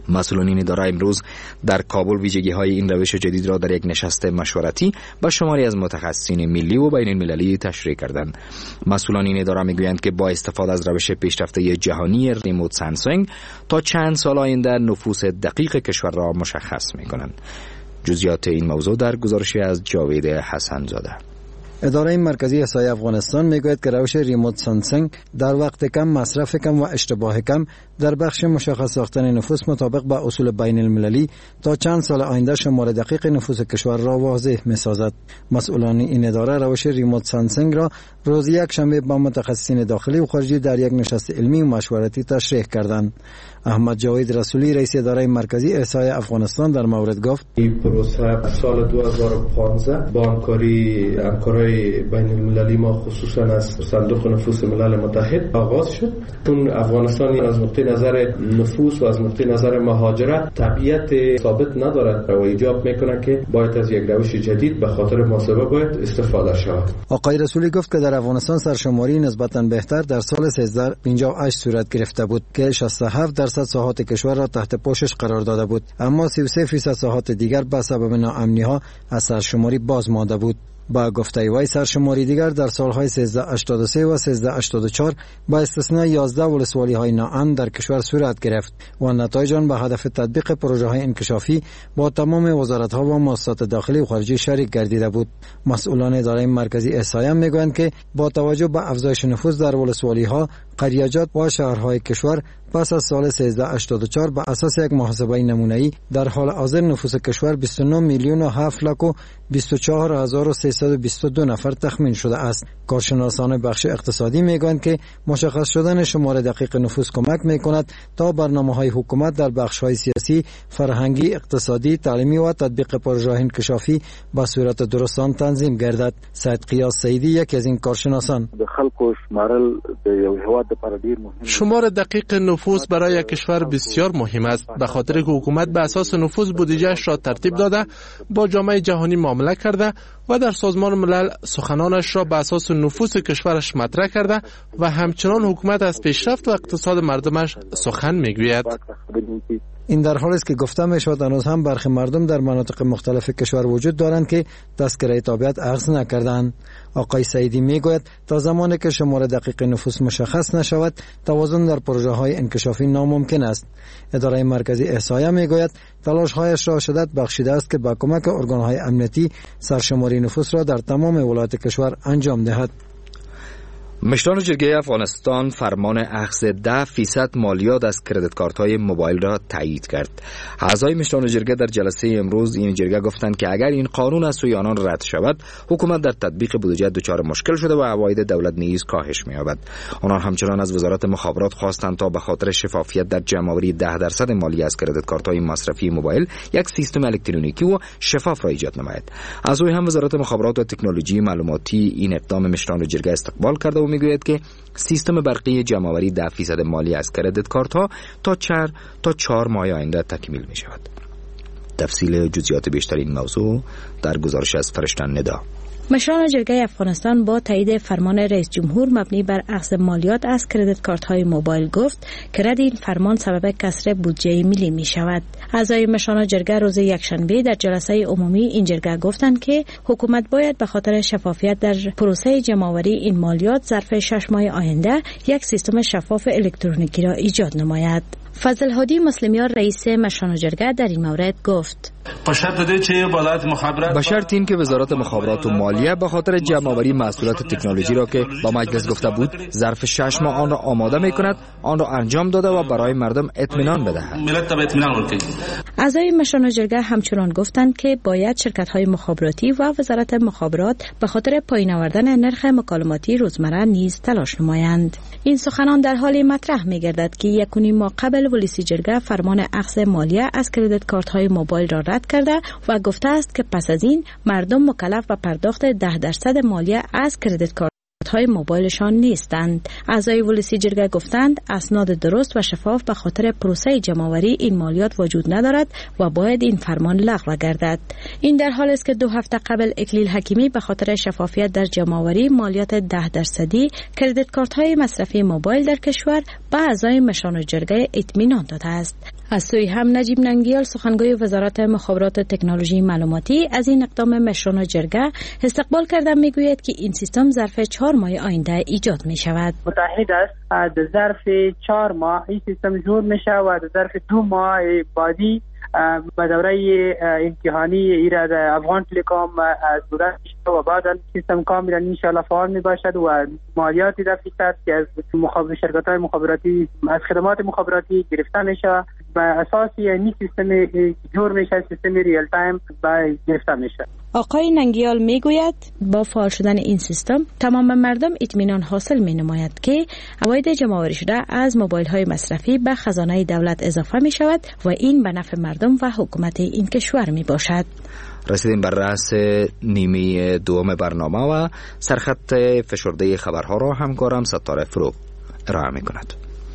مسئولان این اداره امروز در کابل ویژگی های این روش جدید را در یک نشست مشورتی با شماری از متخصصین ملی و بین المللی تشریح کردند. مسئولان این اداره میگویند که با استفاده از روش پیشرفته جهانی ریموت سنسینگ تا چند سال آینده نفوس دقیق کشور را مشخص میکنند. جزئیات این موضوع در گزارشی از جاوید حسن زاده. اداره مرکزی احصای افغانستان میگوید که روش ریموت سنسینگ در وقت کم، مصرف کم و اشتباه کم در بخش مشخص ساختن نفوس مطابق با اصول بین المللی تا چند سال آینده شمار دقیق نفوس کشور را واضح می‌سازد. مسئولان این اداره روش ریموت سنسینگ را روز یک شنبه با متخصصین داخلی و خارجی در یک نشست علمی و مشورتی تشریح کردند. احمد جاوید رسولی رئیس اداره مرکزی احصای افغانستان در مورد گفت: این پروسه سال دو هزار و پانزده با همکاری همکارای بین المللی ما خصوصا از صندوق نفوس ملل متحد آغاز شد. چون افغانستان از نقطه نظر نفوس و از نقطه نظر مهاجرت طبیعت ثابت ندارد و ایجاب میکنه که باید از یک روش جدید به خاطر محاسبه باید استفاده شود. آقای رسولی گفت که در افغانستان سرشماری نسبتاً بهتر در سال سیزده پنجاه و هشت صورت گرفته بود که شصت و هفت درصد ساحات کشور را تحت پوشش قرار داده بود، اما سی و سه فیصد ساحات دیگر به سبب ناامنی ها از سرشماری باز مانده بود. با گفته وی سرشماری دیگر در سالهای سیزده هشتاد و سه و سیزده هشتاد و چهار با استثنای یازده ولسوالی های ناامن در کشور صورت گرفت و نتایج آن به هدف تطبیق پروژه های انکشافی با تمام وزارت ها و مؤسسات داخلی و خارجی شریک گردیده بود. مسئولان اداره مرکزی احصایه میگویند که با توجه به افزایش نفوذ در ولسوالی ها، قریاجات و شهرهای کشور پس از سال سیزده هشتاد و چهار با اساس یک محاسبه نمونه‌ای در حال حاضر نفوس کشور بیست و نه میلیون و هفت لاک و بیست و چهار هزار و سیصد و بیست و دو نفر تخمین شده است. کارشناسان بخش اقتصادی میگویند که مشخص شدن شمار دقیق نفوس کمک میکند تا برنامه‌های حکومت در بخش‌های سیاسی، فرهنگی، اقتصادی، تعلیمی و تطبیق پروژه انکشافی به صورت درستان تنظیم گردد. سید قیاس سیدی یکی از این کارشناسان: شمار دقیق نفوس برای کشور بسیار مهم است، به خاطر که حکومت به اساس نفوس بودجهش را ترتیب داده، با جامعه جهانی معامله کرده و در سازمان ملل سخنانش را به اساس نفوس کشورش مطرح کرده و همچنان حکومت از پیشرفت و اقتصاد مردمش سخن میگوید. این در حالی است که گفته می شود هنوز هم برخی مردم در مناطق مختلف کشور وجود دارند که تذکره تابعیت اخذ نکردند. آقای سعیدی می گوید تا زمانی که شمار دقیق نفوس مشخص نشود توازن در پروژه های انکشافی ناممکن است. اداره مرکزی احصایه می گوید تلاش هایش را شدت بخشیده است که با کمک ارگان های امنیتی سرشماری نفوس را در تمام ولایات کشور انجام دهد. مشران جرگه افغانستان فرمان اخذ ده فیصد مالیات از کردیت کارت های موبایل را تایید کرد. اعضای مشران جرگه در جلسه امروز این جرگه گفتند که اگر این قانون از سوی آنان رد شود، حکومت در تطبیق بودجه دچار مشکل شده و عواید دولت نیز کاهش می‌یابد. آنان همچنان از وزارت مخابرات خواستند تا به خاطر شفافیت در جمع‌آوری ده درصد مالیه از کردیت کارت های مصرفی موبایل یک سیستم الکترونیکی و شفاف را ایجاد نماید. از سوی هم وزارت مخابرات و تکنولوژی معلوماتی این اقدام مشران جرگه استقبال کرده و میگوید که سیستم برقی جمع‌آوری ده فیصد مالی از کردیت کارت ها تا چهار تا چهار ماه آینده تکمیل می شود. تفصیل جزئیات بیشتر این موضوع در گزارش از فرشتن ندا. مشران جرگه افغانستان با تایید فرمان رئیس جمهور مبنی بر اخذ مالیات از کردیت کارت های موبایل گفت که رد این فرمان سبب کسر بودجه ملی می شود. اعضای مشران جرگه روز یکشنبه در جلسه عمومی این جرگه گفتند که حکومت باید به خاطر شفافیت در پروسه جمع‌آوری این مالیات ظرف شش ماه آینده یک سیستم شفاف الکترونیکی را ایجاد نماید. فضل هادی مسلمیار رئیس مشران جرگه در این مورد گفت: به شرط این که وزارت مخابرات و مالیه به خاطر جمع‌آوری محصولات تکنولوژی را که با مجلس گفته بود ظرف شش ماه آن را آماده می کند، آن را انجام داده و برای مردم اطمینان بدهد. اعضای مشران جرگه همچنان گفتند که باید شرکت‌های مخابراتی و وزارت مخابرات به خاطر پایین آوردن نرخ مکالماتی روزمره نیز تلاش نمایند. این سخنان در حالی مطرح می‌گردد که یک و نیم ماه قبل ولیسی جرگه فرمان اخذ مالیه از کردیت کارت‌های موبایل را رد کرده و گفته است که پس از این مردم مکلف به پرداخت ده درصد مالیه از کردیت کارت های موبایلشان نیستند. اعضای ولیسی جرگه گفتند اسناد درست و شفاف به خاطر پروسه جمع‌آوری این مالیات وجود ندارد و باید این فرمان لغو گردد. این در حالی است که دو هفته قبل اکلیل حکیمی به خاطر شفافیت در جمع‌آوری مالیات ده درصدی کردیت کارت های مصرفی موبایل در کشور به اعضای مشران جرگه اطمینان داده است. از سوی هم نجیب ننگیال سخنگوی وزارت مخابرات و تکنولوژی معلوماتی از این اقدام مشران جرگه استقبال کرده میگوید که این سیستم ظرف چهار ماه آینده ایجاد می شود. متحد است در ظرف چهار ماه این سیستم جور میشه و در ظرف دو ماه بعدی به دوره امتحانی ایراد افغان تلکام صورت میشه و بعد سیستم کاملا انشاءالله فعال می باشد و مالیاتی دفع است که از مخابر شرکت های مخابراتی از خدمات مخابراتی گرفته میشه و اساسی این سیستم جور میشه، سیستم ریل تایم و گرفته میشه. آقای ننگیال میگوید با فعال شدن این سیستم تمام مردم اطمینان حاصل می نماید که عواید جمع‌آوری شده از موبایل های مصرفی به خزانه دولت اضافه می شود و این به نفع مردم و حکومت این کشور می باشد. رسیدیم بر رأس نیمه دوم برنامه و سرخط فشرده خبرها را همکارم ستاره فروغ ارائه می کند.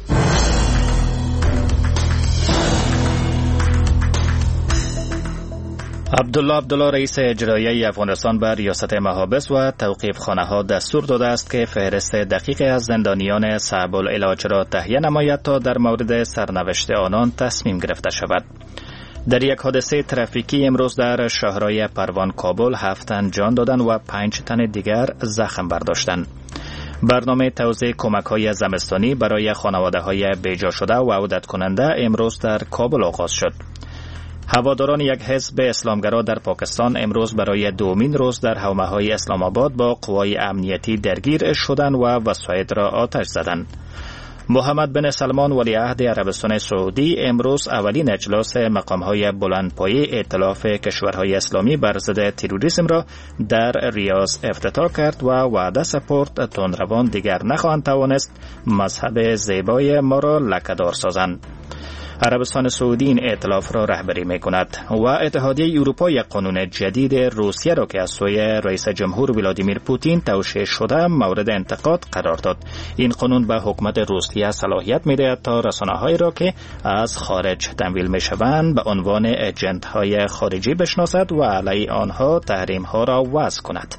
عبدالله عبدالله رئیس اجرایی افغانستان به ریاست محابس و توقیف خانه ها دستور داده است که فهرست دقیق از زندانیان صعب العلاج را تهیه نماید تا در مورد سرنوشت آنان تصمیم گرفته شود. در یک حادثه ترافیکی امروز در شهرهای پروان کابل هفت تن جان دادند و پنج تن دیگر زخم برداشتند. برنامه توزیع کمک‌های زمستانی برای خانواده‌های بیجا شده و عودت کننده امروز در کابل آغاز شد. هواداران یک حزب اسلامگرا در پاکستان امروز برای دومین روز در حومه‌های اسلام آباد با قوای امنیتی درگیر شدند و وسایط را آتش زدند. محمد بن سلمان ولیعهد عربستان سعودی امروز اولین اجلاس مقام‌های بلندپایه ائتلاف کشورهای اسلامی بر ضد تروریسم را در ریاض افتتاح کرد و وعده سپرد تندروان دیگر نخواهند توانست مذهب زیبای ما را لکه‌دار سازند. عربستان سعودی این ائتلاف را رهبری می کند و اتحادیه اروپا یک قانون جدید روسیه را که از سوی رئیس جمهور ولادیمیر پوتین توشیح شده مورد انتقاد قرار داد. این قانون به حکومت روسیه صلاحیت می دهد تا رسانه‌هایی را که از خارج تمویل می شوند به عنوان ایجنت‌های خارجی بشناسد و علیه آنها تحریم‌ها را وضع کند.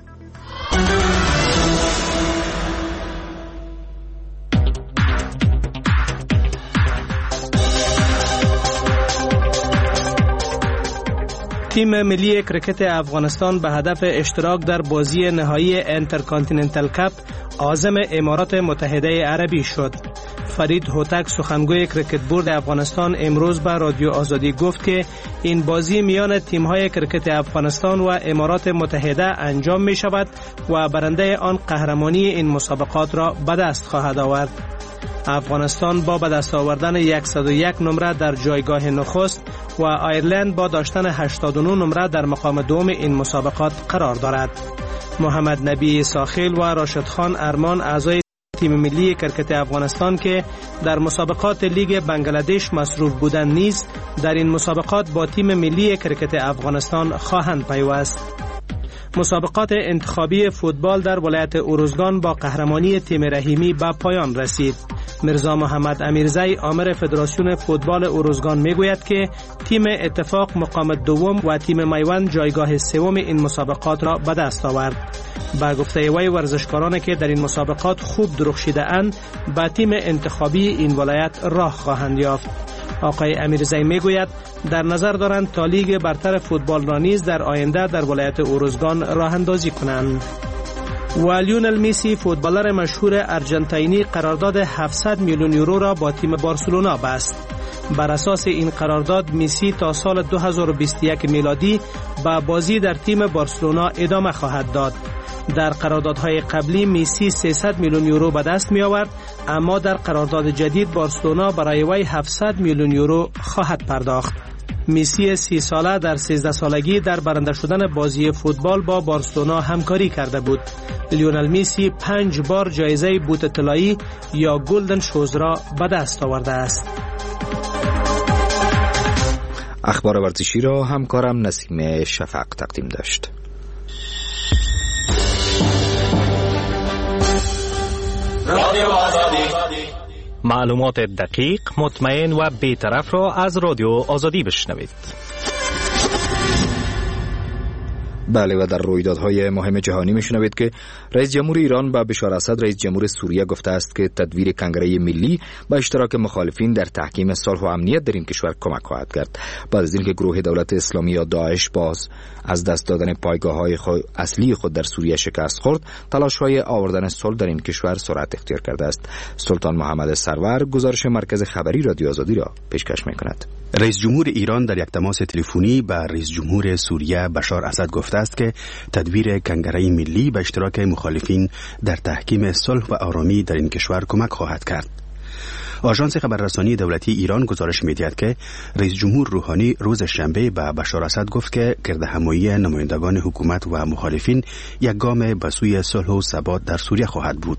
تیم ملی کرکت افغانستان به هدف اشتراک در بازی نهایی انترکانتیننتال کاپ عازم امارات متحده عربی شد. فرید هوتک سخنگوی کرکت بورد افغانستان امروز به رادیو آزادی گفت که این بازی میان تیم‌های کرکت افغانستان و امارات متحده انجام می شود و برنده آن قهرمانی این مسابقات را به دست خواهد آورد. افغانستان با به دست آوردن صد و یک نمره در جایگاه نخست و ایرلند با داشتن هشتاد و نه نمره در مقام دوم این مسابقات قرار دارد. محمد نبی ساخیل و راشد خان ارمان اعضای تیم ملی کرکت افغانستان که در مسابقات لیگ بنگلادش مصروف بودند نیز در این مسابقات با تیم ملی کرکت افغانستان خواهند پیوست. مسابقات انتخابی فوتبال در ولایت اروزگان با قهرمانی تیم رحیمی به پایان رسید. مرزا محمد امیرزی آمر فدراسیون فوتبال اروزگان میگوید که تیم اتفاق مقام دوم و تیم میوند جایگاه سوم این مسابقات را به دست آورد. با گفته وی ورزشکارانی که در این مسابقات خوب درخشیده اند به تیم انتخابی این ولایت راه خواهند یافت. آقای امیرزی میگوید در نظر دارند تا لیگ برتر فوتبال را نیز در آینده در ولایت اروزگان راه اندازی کنند. و لیونل میسی فوتبالر مشهور ارژانتینی قرارداد هفتصد میلیون یورو را با تیم بارسلونا بست. بر اساس این قرارداد میسی تا سال دو هزار و بیست و یک میلادی با بازی در تیم بارسلونا ادامه خواهد داد. در قراردادهای قبلی میسی سیصد میلیون یورو به دست می آورد، اما در قرارداد جدید بارسلونا برای وی هفتصد میلیون یورو خواهد پرداخت. میسی سی ساله در سیزده سالگی در برنده شدن بازی فوتبال با بارسلونا همکاری کرده بود. لیونل میسی پنج بار جایزه بوت طلایی یا گلدن شوز را به دست آورده است. اخبار ورزشی را همکارم نسیم شفق تقدیم داشت. رادیو آزادی، معلومات دقیق، مطمئن و بی‌طرف را از رادیو آزادی بشنوید. بله و در رویدادهای مهم جهانی میشنوید که رئیس جمهور ایران با بشار اسد رئیس جمهور سوریه گفته است که تدویر کنگره ملی با اشتراک مخالفین در تحکیم صلح و امنیت در این کشور کمک خواهد کرد. بعد از اینکه گروه دولت اسلامی یا داعش باز از دست دادن پایگاه‌های خود اصلی خود در سوریه شکست خورد، تلاش‌های آوردن صلح در این کشور سرعت اختیار کرده است. سلطان محمد سرور گزارش مرکز خبری رادیو آزادی را پیشکش می‌کند. رئیس جمهور ایران در یک تماس تلفنی با رئیس جمهور سوریه بشار اسد گفته است که تدویر کنگره ملی به اشتراک مخالفین در تحکیم صلح و آرامی در این کشور کمک خواهد کرد. آژانس خبررسانی دولتی ایران گزارش می‌دهد که رئیس جمهور روحانی روز شنبه به بشار اسد گفت که گردهمایی نمایندگان حکومت و مخالفین یک گام به سوی صلح و ثبات در سوریه خواهد بود.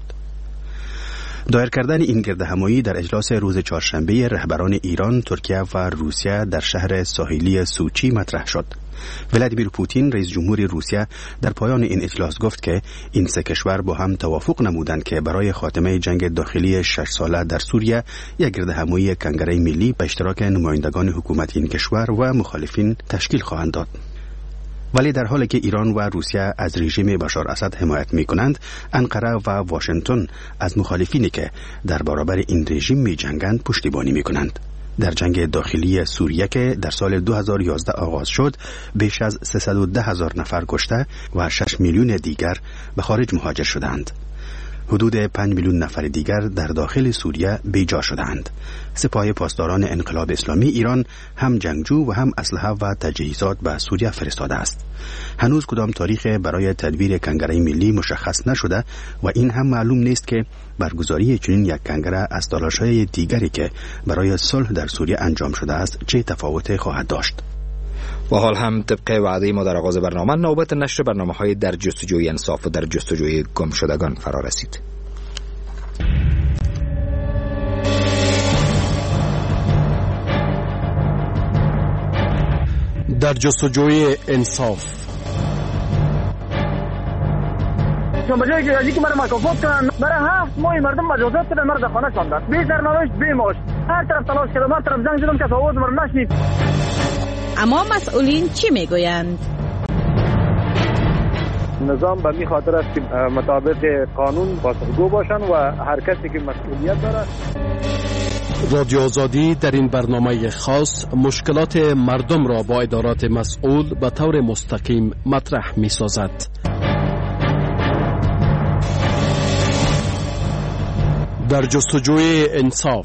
دایر کردن این گردهمایی در اجلاس روز چهارشنبه رهبران ایران، ترکیه و روسیه در شهر ساحلی سوچی مطرح شد. ولادیمیر پوتین رئیس جمهور روسیه در پایان این اجلاس گفت که این سه کشور با هم توافق نمودند که برای خاتمه جنگ داخلی شش ساله در سوریه یک گردهمایی کنگره ملی به اشتراک نمایندگان حکومت این کشور و مخالفین تشکیل خواهند داد. ولی در حالی که ایران و روسیه از رژیم بشار اسد حمایت می کنند، انقره و واشنگتن از مخالفینی که در برابر این رژیم می جنگند پشتیبانی می کنند. در جنگ داخلی سوریه که در سال دو هزار و یازده آغاز شد، بیش از سیصد و ده هزار نفر کشته و شش میلیون دیگر به خارج مهاجر شدند. حدود پنج میلیون نفر دیگر در داخل سوریه بیجا شدند. سپاه پاسداران انقلاب اسلامی ایران هم جنگجو و هم اسلحه و تجهیزات به سوریه فرستاده است. هنوز کدام تاریخ برای تدویر کنگره ملی مشخص نشده و این هم معلوم نیست که برگزاری چنین یک کنگره از تلاش‌های دیگری که برای صلح در سوریه انجام شده است چه تفاوت خواهد داشت. و حال هم طبق وعده ما در آغاز برنامه، نوبت نشر برنامه‌های در جستجوی انصاف و در جستجوی گمشدگان فرا رسید. در جستجوی انصاف به جایی که ازی که مرا مکافات کنن، برای هفت ماه مردم مجازات کردن، مرا در خانه شاندن، بی سرنوشت بی معاش، هر طرف تلاش کردم، هر طرف زنگ زدم که آواز مرا نشنید. اما مسئولین چی میگویند؟ نظام به می خاطر است که مطابق قانون پاسخگو باشن و هر کسی که مسئولیت داره. رادیو آزادی در این برنامه خاص مشکلات مردم را با ادارات مسئول به طور مستقیم مطرح می سازد. در جستجوی انصاف.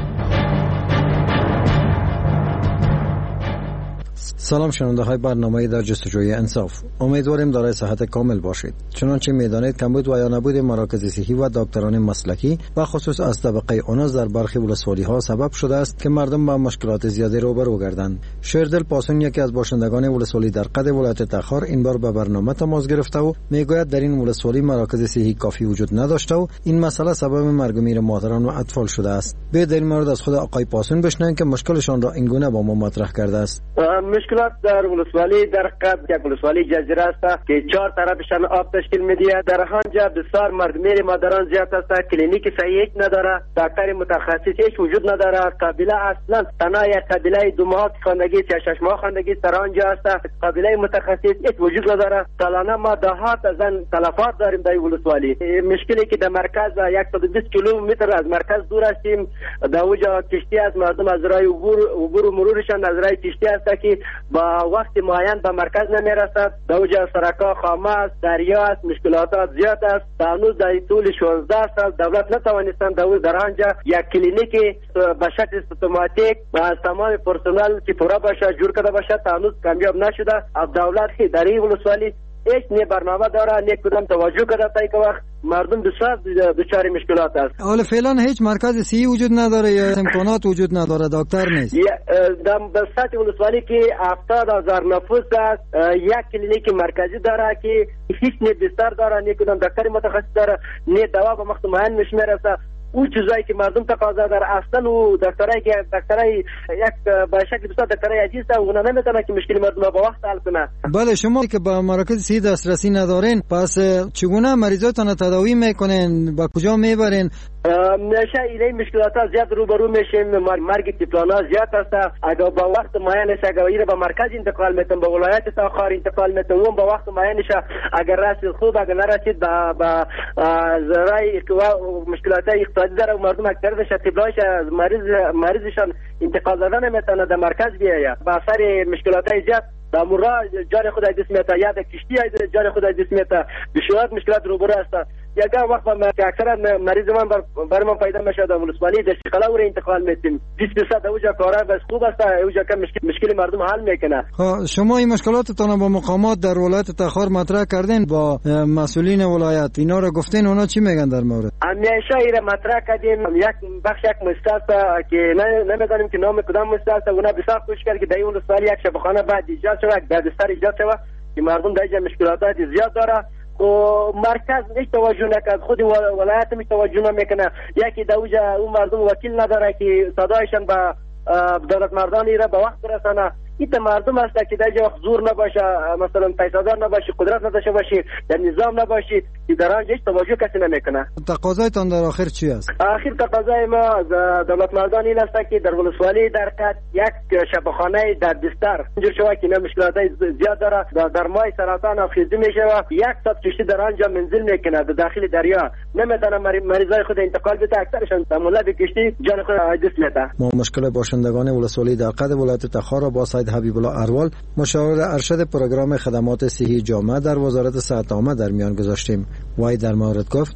سلام شنونده های برنامه در جستجوی انصاف. امیدواریم دارای صحت کامل باشید. چنانچه میدانید کمبود و یا نبود مراکز صحی و دکتران مسلکی و خصوص از طبقه اوناس در برخی ولسوالی ها سبب شده است که مردم با مشکلات زیادی روبرو گردند. شیردل پاسون یکی از باشندگان ولسوالی در قد ولایت تخار این بار به برنامه تماس گرفته و میگوید در این ولسوالی مراکز صحی کافی وجود نداشته و این مسئله سبب مرگ و میر مادران و اطفال شده است. به در این مورد از خود آقای پاسون بشنویم که مشکلشان را اینگونه با ما مطرح کرده است. مشکلات در ولسوالی در قد یک ولسوالی جزیره است که چهار طرفشان آب تشکیل می‌دهد. در آنجا بسیار مرگ میر مادران زیاد است، کلینیک صحیح نداره، دکتر متخصص هیچ وجود نداره. قبیله اصلا تنها یک قبیله دو ماه خواندگی یا شش ماه خواندگی در آنجا است، قبیله متخصص هیچ وجود نداره. سالانه ما دهات زن تلفات داریم در ولسوالی. مشکلی که در مرکز صد و بیست کیلومتر از مرکز دور هستیم، در اونجا کشتی از مردم از راه عبور عبور و مرورشان از راه کشتی است که با وقت معین به مرکز نمیرسد. در اونجا سرکا خامه است، دریا است، مشکلات زیاد است. هنوز در طول شانزده سال دولت نتوانستند در آنجا یک کلینیک به شکل سیستماتیک از تمام پرسنل که پورا باشه جور کرده باشد، هنوز کامیاب نشده. از دولت در این ولسوالی هیچ نه برنامه داره، نه کدام توجه کرده تا یک وقت مردم بسیار دچار مشکلات است. حالا فعلا هیچ مرکز صحی وجود نداره یا امکانات وجود نداره، دکتر نیست. در سطح ولسوالی که هفتاد هزار نفوس است، یک کلینیک مرکزی داره که هیچ نه بستر داره، نه کدام دکتر متخصص داره، نه دوا به وقت معین نمیرسه. اون چیزایی که مردم تقاضا داره اصلا و دکترای که دکترای یک به شکل بسیار دکترای عزیز است، اونا نمیتونه که مشکل مردم با وقت حل کنه. بله، شما که با مراکز صحی دسترسی ندارین، پس چگونه مریضاتون تداوی میکنین؟ با کجا میبرین؟ میشه این مشکلات ها زیاد روبرو میشیم. مرگ تیپلان ها زیاد است. اگر با وقت معینش اگر این به مرکز انتقال میتون، به ولایت تاخار انتقال میتون، اون با وقت معینش اگر رسید خوب، اگر نرسید به به ذرای مشکلات اقتصادی داره و مردم اکثرش تیپلاش مریض مریضشان انتقال دادن نمیتونه در مرکز بیاید. با اثر مشکلات زیاد در مرا جان خود دست میته، یا کشتی جان خود دست میته، بسیار مشکلات روبرو است. یگان وقت که اکثرا مریض من بر من پیدا میشه در ولسوالی در شقلا ور انتقال میتیم. بیست درصد اوجا کارا بس خوب است، اوجا که مشکل مشکل مردم حل میکنه. شما این مشکلاتتون با مقامات در ولایت تاخار مطرح کردین، با مسئولین ولایت اینا رو گفتین، اونا چی میگن در مورد؟ همیشه این مطرح کردیم. یک بخش یک مستثنا که نمیدونیم که نام کدام مستثنا، اونا بسیار کوشش کرد که در این ولسوالی یک شفاخانه بعد ایجاد شود، در دستر ایجاد شود که مردم در اینجا مشکلات زیاد داره و مرکز هیچ توجه نکرد، خود ولایت هیچ توجه نمیکنه. یکی دوجا اون مردم وکیل نداره که صدایشان به دولت مردانی را به وقت برسانه. این مردم است که در وقت زور نباشه، مثلا پیسادار نباشه، قدرت نداشته باشه، در نظام نباشه، که در آنجا هیچ توجه کسی نمیکنه. تقاضایتان در آخر چی است؟ آخر تقاضای ما از دولت مردان این است که در ولسوالی در قد یک شفاخانه در بستر اینجور شوه که نه مشکلات زیاد داره. در ماه سرطان آفریزی میشه و یک صد کشتی در آنجا منزل میکنه در داخل دریا، نمیتونه مریضای خود انتقال بده، اکثرشان در مولد کشتی جان خود دست میده. ما مشکل باشندگان ولسوالی در قد ولایت تاخار را با سید حبیب الله اروال، مشاور ارشد پروگرام خدمات صحی جامعه در وزارت صحت عامه در میان گذاشتیم. وای در مورد گفت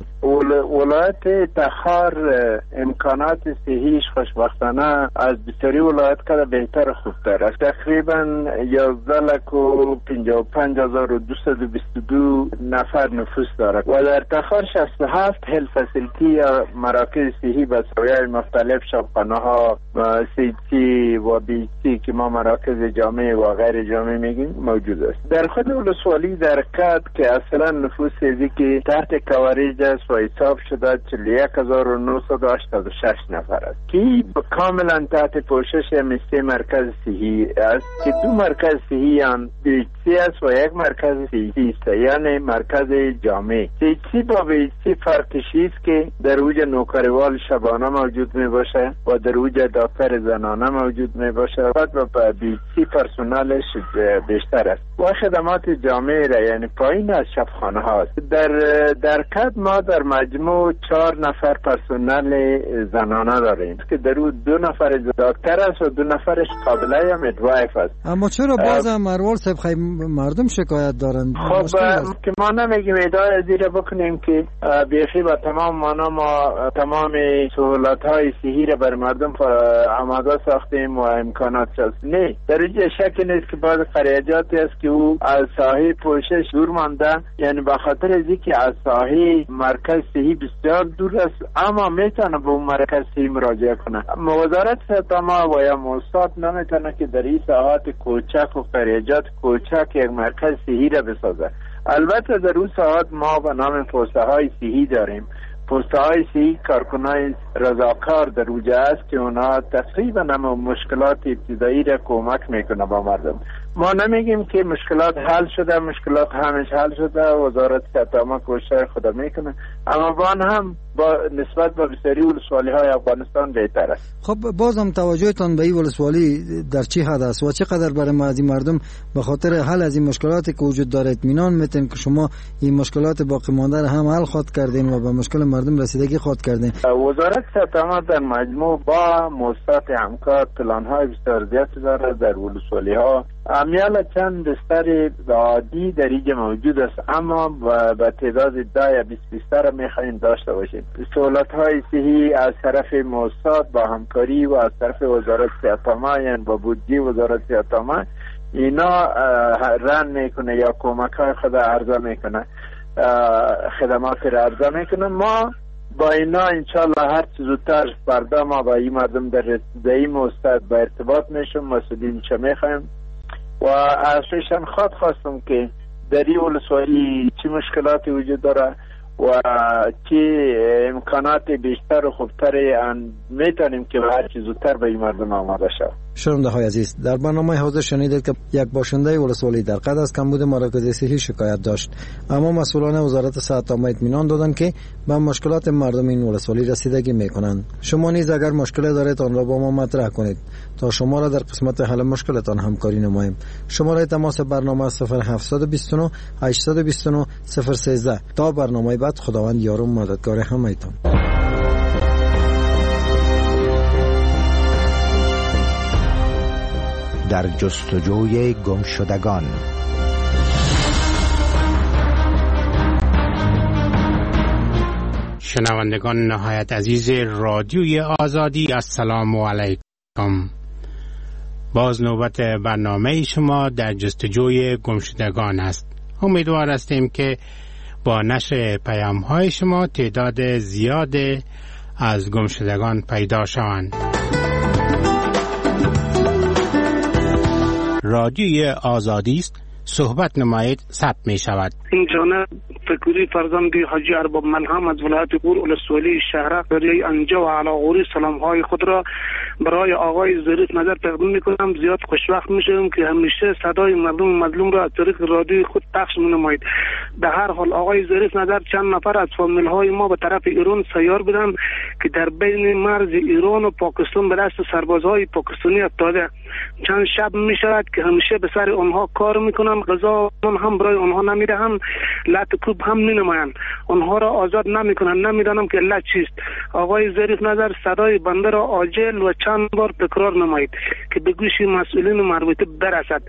ولایت تاخار امکانات صحیش خوشبختانه از بسیاری ولایت که بهتر و خوبتر است. تقریبا یازده لک و پنجاه و پنج هزار و دویست و بیست و دو نفر نفوس دارد و در تاخار شصت و هفت هل فسیلتی یا مراکز صحی به سویه مختلف، شبخانه ها، سی سی و بی سی که ما مراکز جامعه و غیر جامعه میگیم موجود است. در خود ولسوالی در قد که اصلا نفوس ازی که تحت کوریج است و حساب شده چهل و یک هزار و نهصد و هشتاد و شش نفر است که کاملا تحت پوشش سه مرکز صحی است که دو مرکز صحی هم بیچی است و یک مرکز صحی است، یعنی مرکز جامعه. بیچی با بیچی فرقش است که در اوج نوکریوال شبانه موجود می باشه و در اوج دکتر زنانه موجود می باشه و با بیچی پرسنلش بیشتر است و خدمات جامعه را یعنی پایین از شبخانه هاست. در در کد ما در مجموع چهار نفر پرسنل زنانه داریم که در او دو نفر دکتر است و دو نفرش قابله یا مدوایف است. اما چرا باز هم اروال صاحب خیلی مردم شکایت دارند؟ خب که ما نمیگیم ادعای زیر بکنیم که بیخی با تمام مانا ما تمام سهولت های صحی را بر مردم آماده ساختیم و امکانات هست. نه، در اینجا شک نیست که بعض خریجاتی است که او از ساحه پوشش دور مانده، یعنی به خاطر از اینکه از ساحه مرکز صحی بسیار دور است اما میتونه به اون مرکز صحی مراجعه کنه. وزارت صحت عامه و یا موساد نمیتونه که در این ساحات کوچک و خریجات کوچک یک مرکز صحی را بسازه. البته در اون ساعت ما به نام پوسته های صحی داریم. پوسته های صحی کارکنای رضاکار در اوجه است که اونا تقریبا هم مشکلات ابتدایی را کمک میکنه با مردم. ما نمیگیم که مشکلات حل شده، مشکلات همش حل شده، وزارت صحت عامه کوشش خود میکنه، اما وان هم با نسبت به بسیاری ولسوالی های افغانستان بهتر است. خب بازم توجهتان به این ولسوالی در چی حد است و چقدر برای مردم مردم به خاطر حل از این مشکلاتی که وجود داره اطمینان میتین که شما این مشکلات باقی مانده را هم حل خواهد کردین و به مشکل مردم رسیدگی خواهد کردین؟ وزارت صحت عامه در مجموع با موسسات همکار پلان های بسیار زیادی داره در ولسوالی ها. امیال چند بستر عادی در اینجا موجود است اما به تعداد ده یا بیست بستر میخواهیم داشته باشیم. سهولت های صحی از طرف موسسات با همکاری و از طرف وزارت صحت عامه یعنی با بودجه وزارت صحت عامه اینا رن میکنه یا کمک های خود عرضه میکنه، خدمات را عرضه میکنه. ما با اینا انشالله هر چیز زودتر فردا ما با این مردم در رسیدگی موسسات با ارتباط میشم، مسئولین چه میخوایم و ازشان خواد خواستم که در این ولسوالی چه مشکلاتی وجود داره و چه امکانات بیشتر و خوبتر میتونیم که هر چیز زودتر به این مردم آماده شد. شنونده های عزیز، در برنامه حاضر شنیدید که یک باشنده ولسوالی در قد از کمبود مراکز صحی شکایت داشت، اما مسئولان وزارت صحت تام اطمینان دادند که به مشکلات مردم این ولسوالی رسیدگی میکنند. شما نیز اگر مشکلی دارید آن را با ما مطرح کنید تا شما را در قسمت حل مشکلتان همکاری نماییم. شماره تماس برنامه صفر هفت دو نه هشت دو نه صفر یک سه. تا برنامه بعد، خداوند یار و مددگار همه‌تان. در جستجوی گمشدگان. شنوندگان نهایت عزیز رادیوی آزادی، السلام علیکم. باز نوبت برنامه شما در جستجوی گمشدگان است. امیدوار هستیم که با نشر پیام های شما تعداد زیاد از گمشدگان پیدا شوند. رادیوی آزادی است، صحبت نمایید، ثبت می شود. این جانب فکری فرزند حاجی ارباب ملهم از ولایت غور ولسوالی شهر دریای انجا و علاغوری سلام های خود را برای آقای ظریف نظر تقدیم می کنم. زیاد خوشوقت می شوم که همیشه صدای مردم مظلوم را از طریق رادیوی خود پخش می نمایید. به هر حال آقای ظریف نظر چند نفر از فامیل های ما به طرف ایران سیار بودند که در بین مرز ایران و پاکستان به دست سربازهای پاکستانی افتاده. چند شب می شود که همیشه به سر آنها کار می کنم، غذا هم برای آنها نمی دهم، لط کوب هم می نمایند، آنها را آزاد نمی کنند. نمیدانم که علت چیست. آقای ظریف نظر صدای بنده را عاجل و چند بار تکرار نمایید که به گوش مسئولین مربوطه برسد.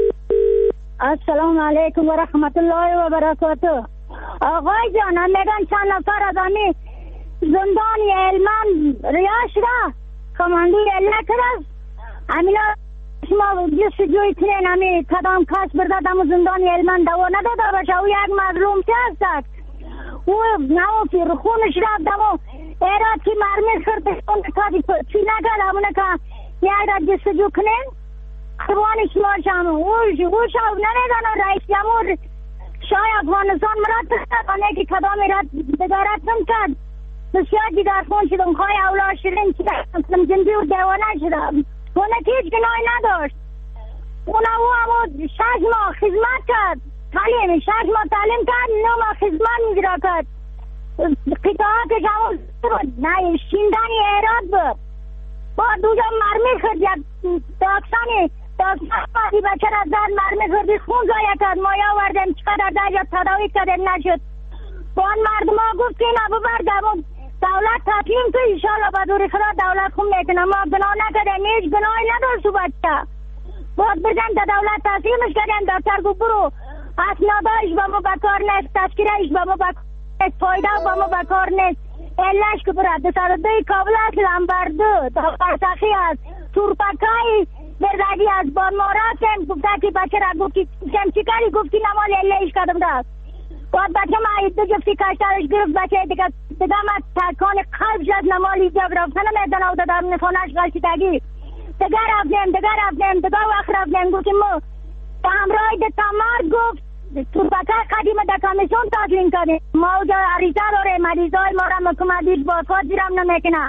السلام علیکم و رحمت الله و برکاته. آقای جان، میگن چند نفر از امی زندان هلمند ریا شده، کماندوی علت است. امینا شما جستجوی کنین امی کدام کس برده دم زندان هلمند دوا نداده باشه. او یک مظلوم که هستد، او نو پیر خونش رفت دمو ایراد که مرمی خرده کادی چی نگل همونه که یک را جستجو کنین قربانی شما شما. او شما نمیدن رئیس جمهور شای افغانستان مراد بسته که کدام ایراد بگارت نمکد. بسیار دیگر خون شدم خواه اولا شیرین چیدم جنبی و دیوانه شدم. اونه که هیچ گناهی نداشت. اونه او همو شش ماه خدمت کرد، تعلیم شش ماه تعلیم کرد، نو ماه خدمت میگرا کرد. قطعه که همو نه شیندنی ایراد بود. با دو جا مرمی خرد، یک داکسانی داکسانی بچه را زد مرمی خردی خون زایه کرد. ما یا وردیم چقدر در جا تداوی کردیم نشد. با آن مردم ها گفت که نبو بردم دولت تقیم که ایشالا با دوری خدا دولت خون میکنه. ما گناه نکردیم، هیچ گناهی نداشت و بچه باید بزن در دولت تقیمش کردیم. دکتر گو برو اسنادایش با ما بکار نیست، تذکیرهش با ما بکار نیست، پایده با ما بکار نیست. علش که برد سر دوی کابل است، لنبردو تا فرسخی است، تورپکای بردگی است. با مارا کم گفته که بچه را گفتی کم چی کاری گفتی نمال علش کردم دست. باید بچه ما دو جفتی کشترش گرفت بچه دیگه دیگه ما ترکان قلب شد نمالی جب رفتن میدن او دادم نفانش غلطی تگی دیگه رفتیم دیگه رفتیم دیگه وقت رفتیم گفتیم ما به همراه ده تمار گفت توربکه قدیم ده کمیسون تاکلین کردیم. ما او جا عریضه داره مریضای ما را مکمدیش با فاد زیرم نمیکنه.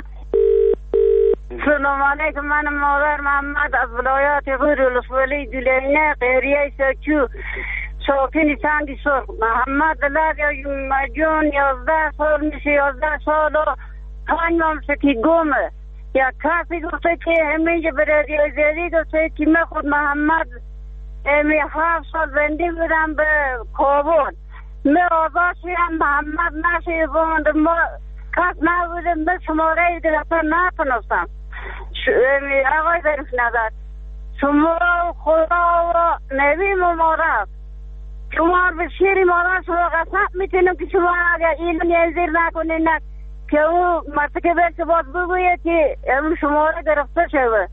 سلام علیکم، من مادر محمد از ولایت غور ولسوالی دلینه قهریه سکچو ساکن چندی سرخ. محمد دلگ مجون یازده سال میشه، یازده سال و پنج ماه میشه که گمه. یک کسی گفته که همینجا برای زیادی گفته که من خود محمد امی هفت سال زندگی بودم به کابل. من آزاد شدم، محمد نشه بوند ما کس نبودم، من شماره گرفتن نتونستم. آقای ظریف نظر شما خدا و نبی مبارک شما به شیر مادر شما قسم میتونم که شما اگر اینو نزیر نکنین که او مرتکه برسه باز بگوید که امون شماره گرفته شده.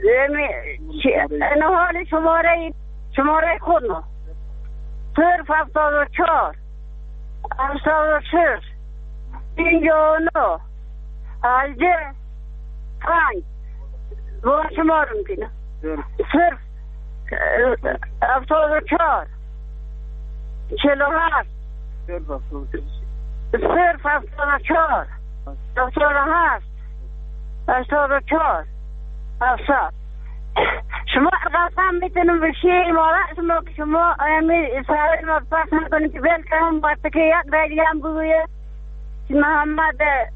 این حال شماره شماره خود ما صرف هفتاد و چار هفتاد و شش اینجا و نو الجه پنج با شماره میکنه صرف هفتاد و چار چلو هفت صرف هفتاد و چار هفتاد و هفت هفتاد و چار هفتصد شما قسم میتونم به شیر مادر شما که شما سوال ما پس نکنید که بیل کنم باید که یک رای هم بگویه محمد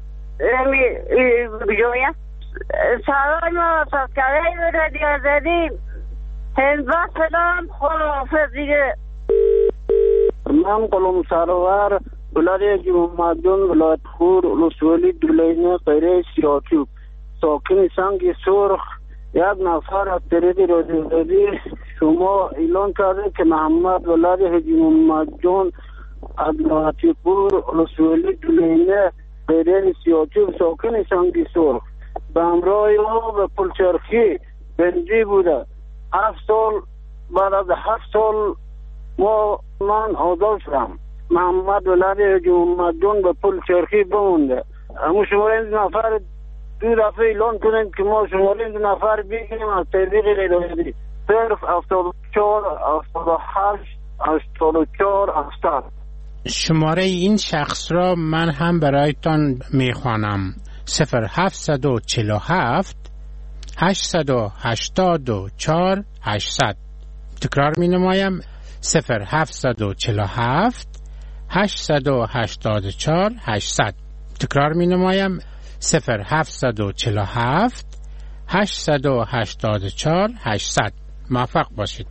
بجویه سوال ما پس کرده رادیو آزادی هنبا سلام خلافه دیگه. من قلم سرور بلاد جمعدون ولایت خور ولسوالی دولینه غیره سیاتیوب ساکن سنگ سرخ یک نفر از طریق رادیو آزادی شما اعلان کرده که محمد ولاد حاجی محمد جان از ولایت خور ولسوالی دولینه غیره سیاتیوب ساکن سنگ سرخ به همراه او به پلچرخی بنجی بوده. هفت سال بعد از هفت سال ما من آزاد شدم. محمد ولاد حاجی محمد جان به پل چرخی بمونده. اما شماره این نفر دو دفعه اعلان کنیم که ما شماره این نفر بگیریم از طریق رادیو صرف هفتاد و چهار هفتاد و هشت هشتاد و چهار هفتاد. شماره این شخص را من هم برایتان میخوانم: صفر هفتصد و چهل و هفت هشتصد و هشتاد و چهار هشتصد. تکرار می نمایم: صفر هفتصد و چهل و هفت هشتصد و هشتاد و چهار هشتصد. تکرار می نمایم: صفر هفتصد و چهل و هفت هشتصد و هشتاد و چهار هشتصد. موفق باشید.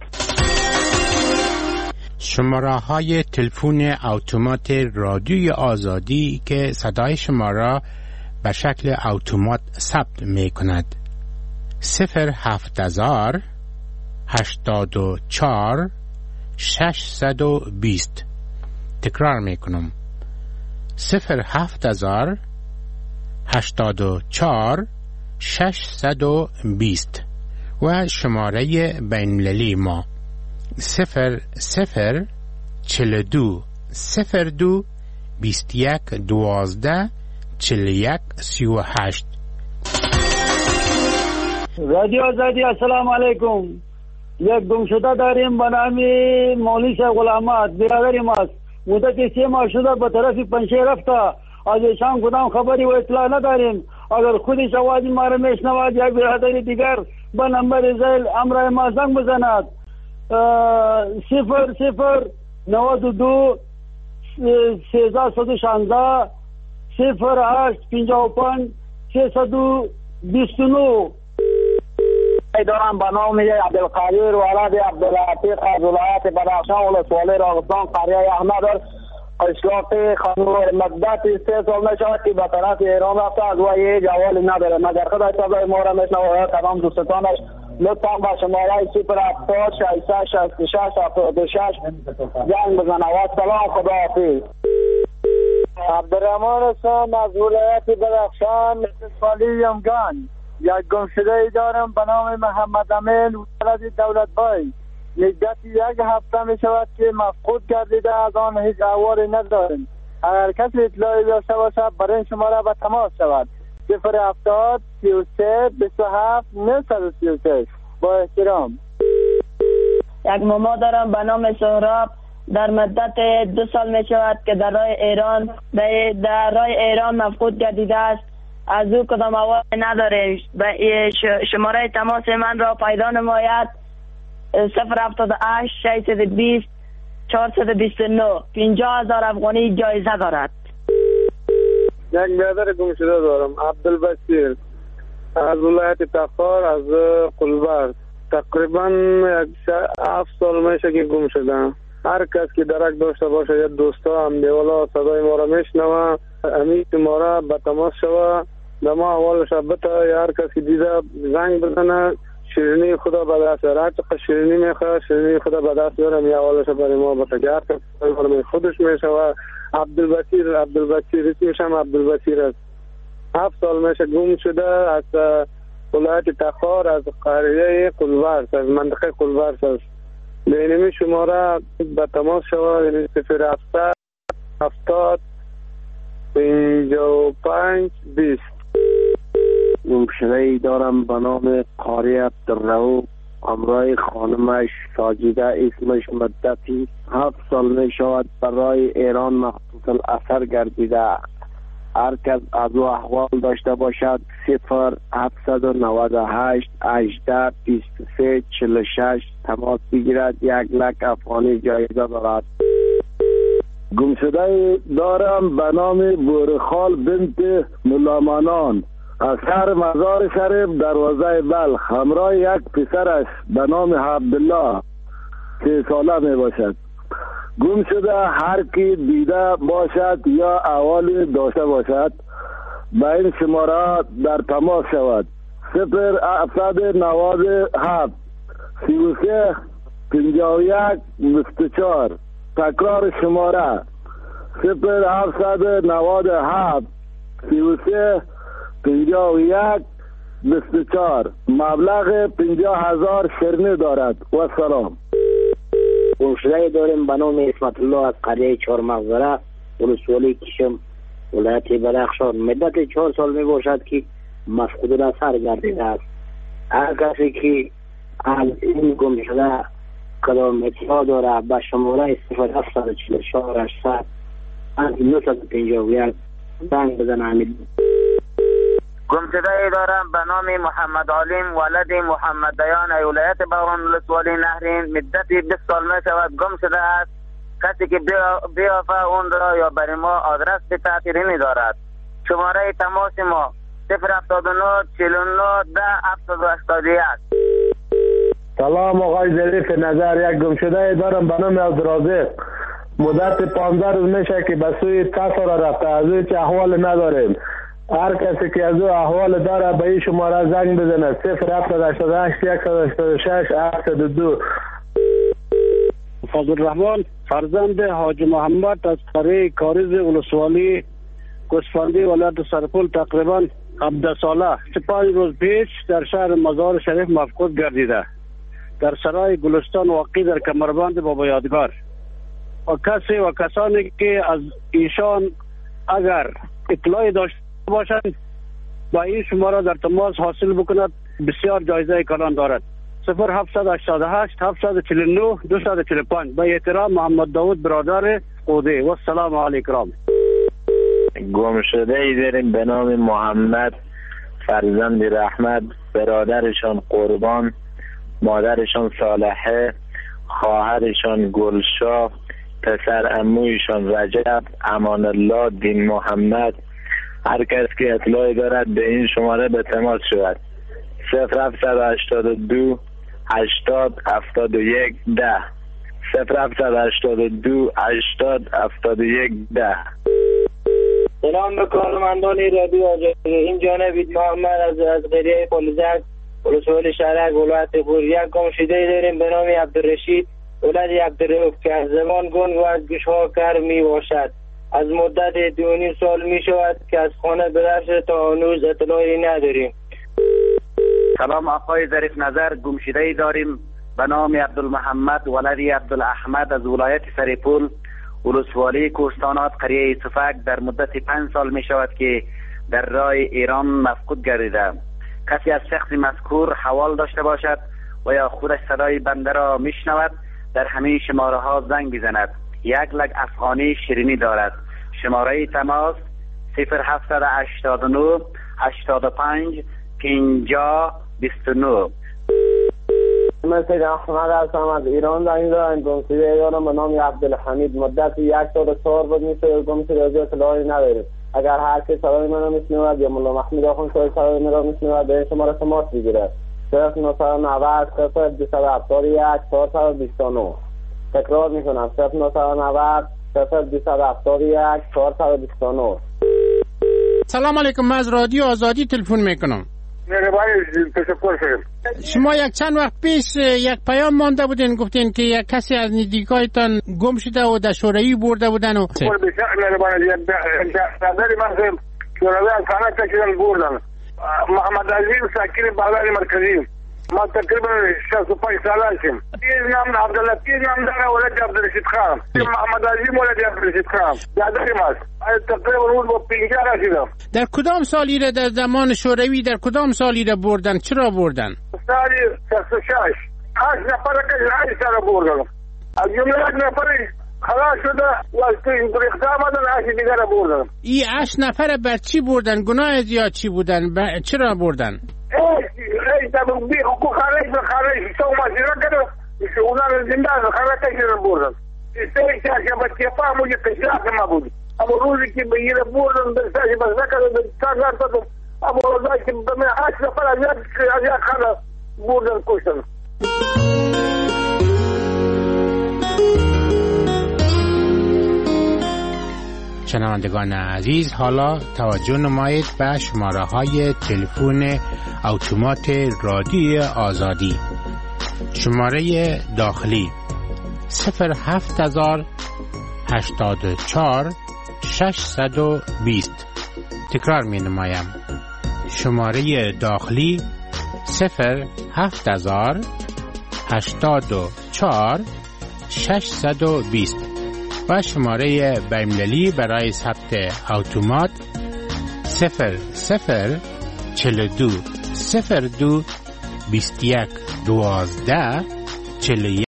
شماره های تلفن اتومات رادیوی آزادی که صدای شما را به شکل اتومات ثبت می کند: صفر هفت هزار هشتاد و چهار ششصد و بیست. تکرار می کنم: صفر هفت هزار هشتاد و چهار ششصد و بیست. و شماره بین‌المللی ما: صفر صفر چهل و دو صفر دو بیست و یک دوازده چهل و یک سی و هشت. رادیو آزادی السلام علیکم. یک گمشده داریم به نام مولوی شیخ غلامت برادر ماست. مدت سه ماه شده به طرف پنشه رفته. از ایشان کدام خبری و اطلاع نداریم. اگر خودش آواز ما را میشنود یا برادر دیگر به نمبر زیل امرای ما زنگ بزند: صفر صفر نود و دو سیزده صد و شانزده صفر هشت پنجاه و پنج سیصد و بیست و نه. دارم به نام عبدالقادر ولد عبدالعتیق از ولایت بدخشان ولسوالی راغستان قریه احمد اشراف خانم مدت سه سال نشود که به طرف ایران رفته از و یه جوالی نداره. مگر خدا صدای ما را میشنوه تمام دوستانش لطفا با شماره صفر هفتاد ششصد شصت و شش هفتاد و شش جنگ بزنه. و سلام، خدا حافظ. عبدالرحمن حسین از ولایت بدخشان ولسوالی یمگان. یک گمشده ای دارم به نام محمد امین ولد دولت بای. مدت یک هفته می شود که مفقود گردیده، از آن هیچ احوالی نداریم. اگر کسی اطلاعی داشته باشد برای این شماره به تماس شود: صفر هفتاد سی و سه بیست و هفت نهصد و سی و شش. با احترام. یک ماما دارم به نام سهراب. در مدت دو سال می شود که در راه ایران در راه ایران مفقود گردیده است. از او کدام احوالی نداره. شماره تماس من را پیدا نماید: صفر هفتاد و هشت ششصد و بیست چهارصد و بیست و نه. پنجاه هزار افغانی جایزه دارد. یک برادر گمشده دارم، عبدالبصیر از ولایت تخار از قلبر. تقریبا هفت سال میشه که گم شدم. هر کس که درک داشته باشه یا دوستا هم دیوالا صدای ما را میشنوه امی شماره به تماس شوه به ما اولش بتا یا هر کس که دیده زنگ بزنه. شیرینی خدا به دست داره. هر چقدر شیرینی میخواه شیرینی خدا به دست داره. می اولش برای ما بتا که هر کس خودش میشوه. عبدالبصیر عبدالبصیر اسمش هم عبدالبصیر است. هفت سال میشه گم شده از ولایت تخار از قریه قلورس از منطقه قلورس است. بینمی شماره به تماس شوه یعنی صفر هفتاد هفتاد پنجاه و پنج بیست. گمشده ای دارم به نام قاری عبدالرؤوف همراه خانمش ساجده اسمش مدتی هفت سال می شود برای ایران مخصوص الاثر گردیده. هر کس از او احوال داشته باشد صفر هفتصد و نود و هشت هجده بیست و سه چهل و شش تماس بگیرد. یک لک افغانی جایزه دارد. گمشده دارم به نام بورخال بنت ملامانان از شهر مزار شریف دروازه بلخ، همراه یک پسرش به نام عبدالله سه ساله می باشد. گم شده هر کی دیده باشد یا احوال داشته باشد به این شماره در تماس شود. صفر هفتصد و نود و هفت سی و سه پنجاه و یک بیست و چهار. تکرار شماره صفر هفتصد و نود و هفت سی و سه پنجاه و یک بیست و چهار. مبلغ پنجاه هزار شرنی دارد. و سلام. گمشده داریم به نام اسمت الله از قریه چهار مغزره ولسوالی کشم ولایت بدخشان. مدت چهار سال می باشد که مفقود را سر گردیده است. هر کسی که از این گمشده کدام اطلاع داره به شماره صفر هفتصد و چهل و چهار هشتصد از نهصد و پنجاه و یک زنگ بزنه. گمشده دارم به نام محمد علیم ولد محمد دیان ولایت بغران ولسوالی نهرین. مدت بیست سال می شود گم شده است. کسی که بیافه اون را یا برای ما آدرس به تعطیلی دارد. شماره تماس ما صفر هفتاد و نه چهل و نه ده هفتاد و هشتاد و یک. سلام آقای ظریف نظر. یک گمشده دارم به نام عبدالرازق. مدت پانزده روز میشه که به سوی تصار رفته. از او چه احوال نداریم. هر کسی که از او احوال داره به این شماره زنگ بزنه. صفر هفتاد و هشتاد و هشت صد و هشتاد و شش هفتاد و دو. فضل الرحمن فرزند حاج محمد از قریه کاریز ولسوالی گوسفندی ولایت سرپل تقریبا هفده ساله پنج روز پیش در شهر مزار شریف مفقود گردیده در سرای گلستان واقع در کمربند بابا یادگار. و کسی و کسانی که از ایشان اگر اطلاعی داشته باشند با این شماره در تماس حاصل بکند بسیار جایزه کلان دارد. صفر هفتصد و هشتاد و هشت هفتصد و چهل و نه دویست و چهل و پنج. با احترام محمد داود برادر قوده. و السلام علیکم. گمشده ای داریم به نام محمد فرزند رحمت، برادرشان قربان، مادرشان صالحه، خواهرشان گلشاه، پسر عمویشان رجب، امان الله، دین محمد. هر کس که اطلاعی دارد به این شماره به تماس شود. صفر هفتصد و هشتاد و دو هشتاد هفتاد و یک ده. صفر هفتصد و هشتاد و دو هشتاد هفتاد و یک ده. سلام به کارمندان رادیو آزادی. این جانب محمد از از قریه پلزک ولسوالی شهرک ولایت پور. یک گمشده داریم به نام عبدالرشید ولد عبدالرؤوف که از زمان گنگ و از گوشها کر می باشد. از مدت دو و نیم سال می شود که از خانه بدر شده تا هنوز اطلاعی نداریم. سلام آقای ظریف نظر. گمشده داریم به نام عبدالمحمد ولدی عبدالاحمد از ولایت سرپل ولسوالی کوهستانات قریه صفک. در مدت پنج سال می شود که در راه ایران مفقود گردیده. کسی از شخص مذکور حوال داشته باشد و یا خودش صدای بنده را می شنود در همین شماره ها زنگ بزند. یک لک افغانی شیرینی دارد. شماره تماس صفر هفتصد و هشتاد و نه هشتاد و پنج پنجاه بیست و نه. من سید احمد هستم از ایران زنگ دارم. گمشده دارم به نام عبدالحمید. مدت یک سال و چهار روز میشه گمشده از اطلاعی نداریم. اگر هر کی صدای من را میشنود یا مولا محمود آخوند صدای من را میشنود به این شماره تماس بگیرد. صفر نهصد و نود صفر دویست و هفتاد و یک چهارصد و بیست و نه. تکرار میکنم صفر نهصد و نود صفر دویست و هفتاد و یک چهارصد و بیست و نه. سلام علیکم. من از رادیو آزادی تلفن میکنم. شما یک چند وقت پیش یک پیام مانده بودین گفتین که یک کسی از نزدیکایتان گم شده و در شوروی برده بودن و محمد عزیز ساکن بغداد مرکزی. ما تقریبا شصت و پنج ساله هستیم. این نام عبداللطیف نام داره ولد عبدالرشید خان. محمد عزیز ولد عبدالرشید خان. یادداری ماست. تقریبا اون با پنجاه رسیدم. در کدام سالی را در زمان شوروی در کدام سالی را بردن؟ چرا بردن؟ سالی شصت و شش. هشت نفر که هشت سال بردن. از جمله یک نفر خلاص شده وقتی این گریخته آمدن هشت دیگر را بردن. این هشت نفر بر چی بردن؟ گناه زیاد چی بودن؟ ب... چرا بردن؟ ای دم بی حقوق خارج به خارج سو ماشینا کرد اونا رو زنده خارج کشیدن بردن. سه چهار بچه فهمو که قشلاق ما بود. اما روزی که به یه بردن در ساجی بس نکردن در ساجر دادم. اما روزی که به من هشت نفر از یک خانه بردن کشتن. شنوندگان عزیز، حالا توجه نمایید به شماره های تلفن اتومات رادیوی آزادی. شماره داخلی صفر هفت هزار هشتاد و چهار ششصد و بیست. تکرار می نمایم. شماره داخلی صفر هفت هزار هشتاد و چهار ششصد و بیست و شماره بین‌المللی برای ثبت اتومات صفر صفر چهل و دو صفر دو بیست و یک دوازده چهل و یک.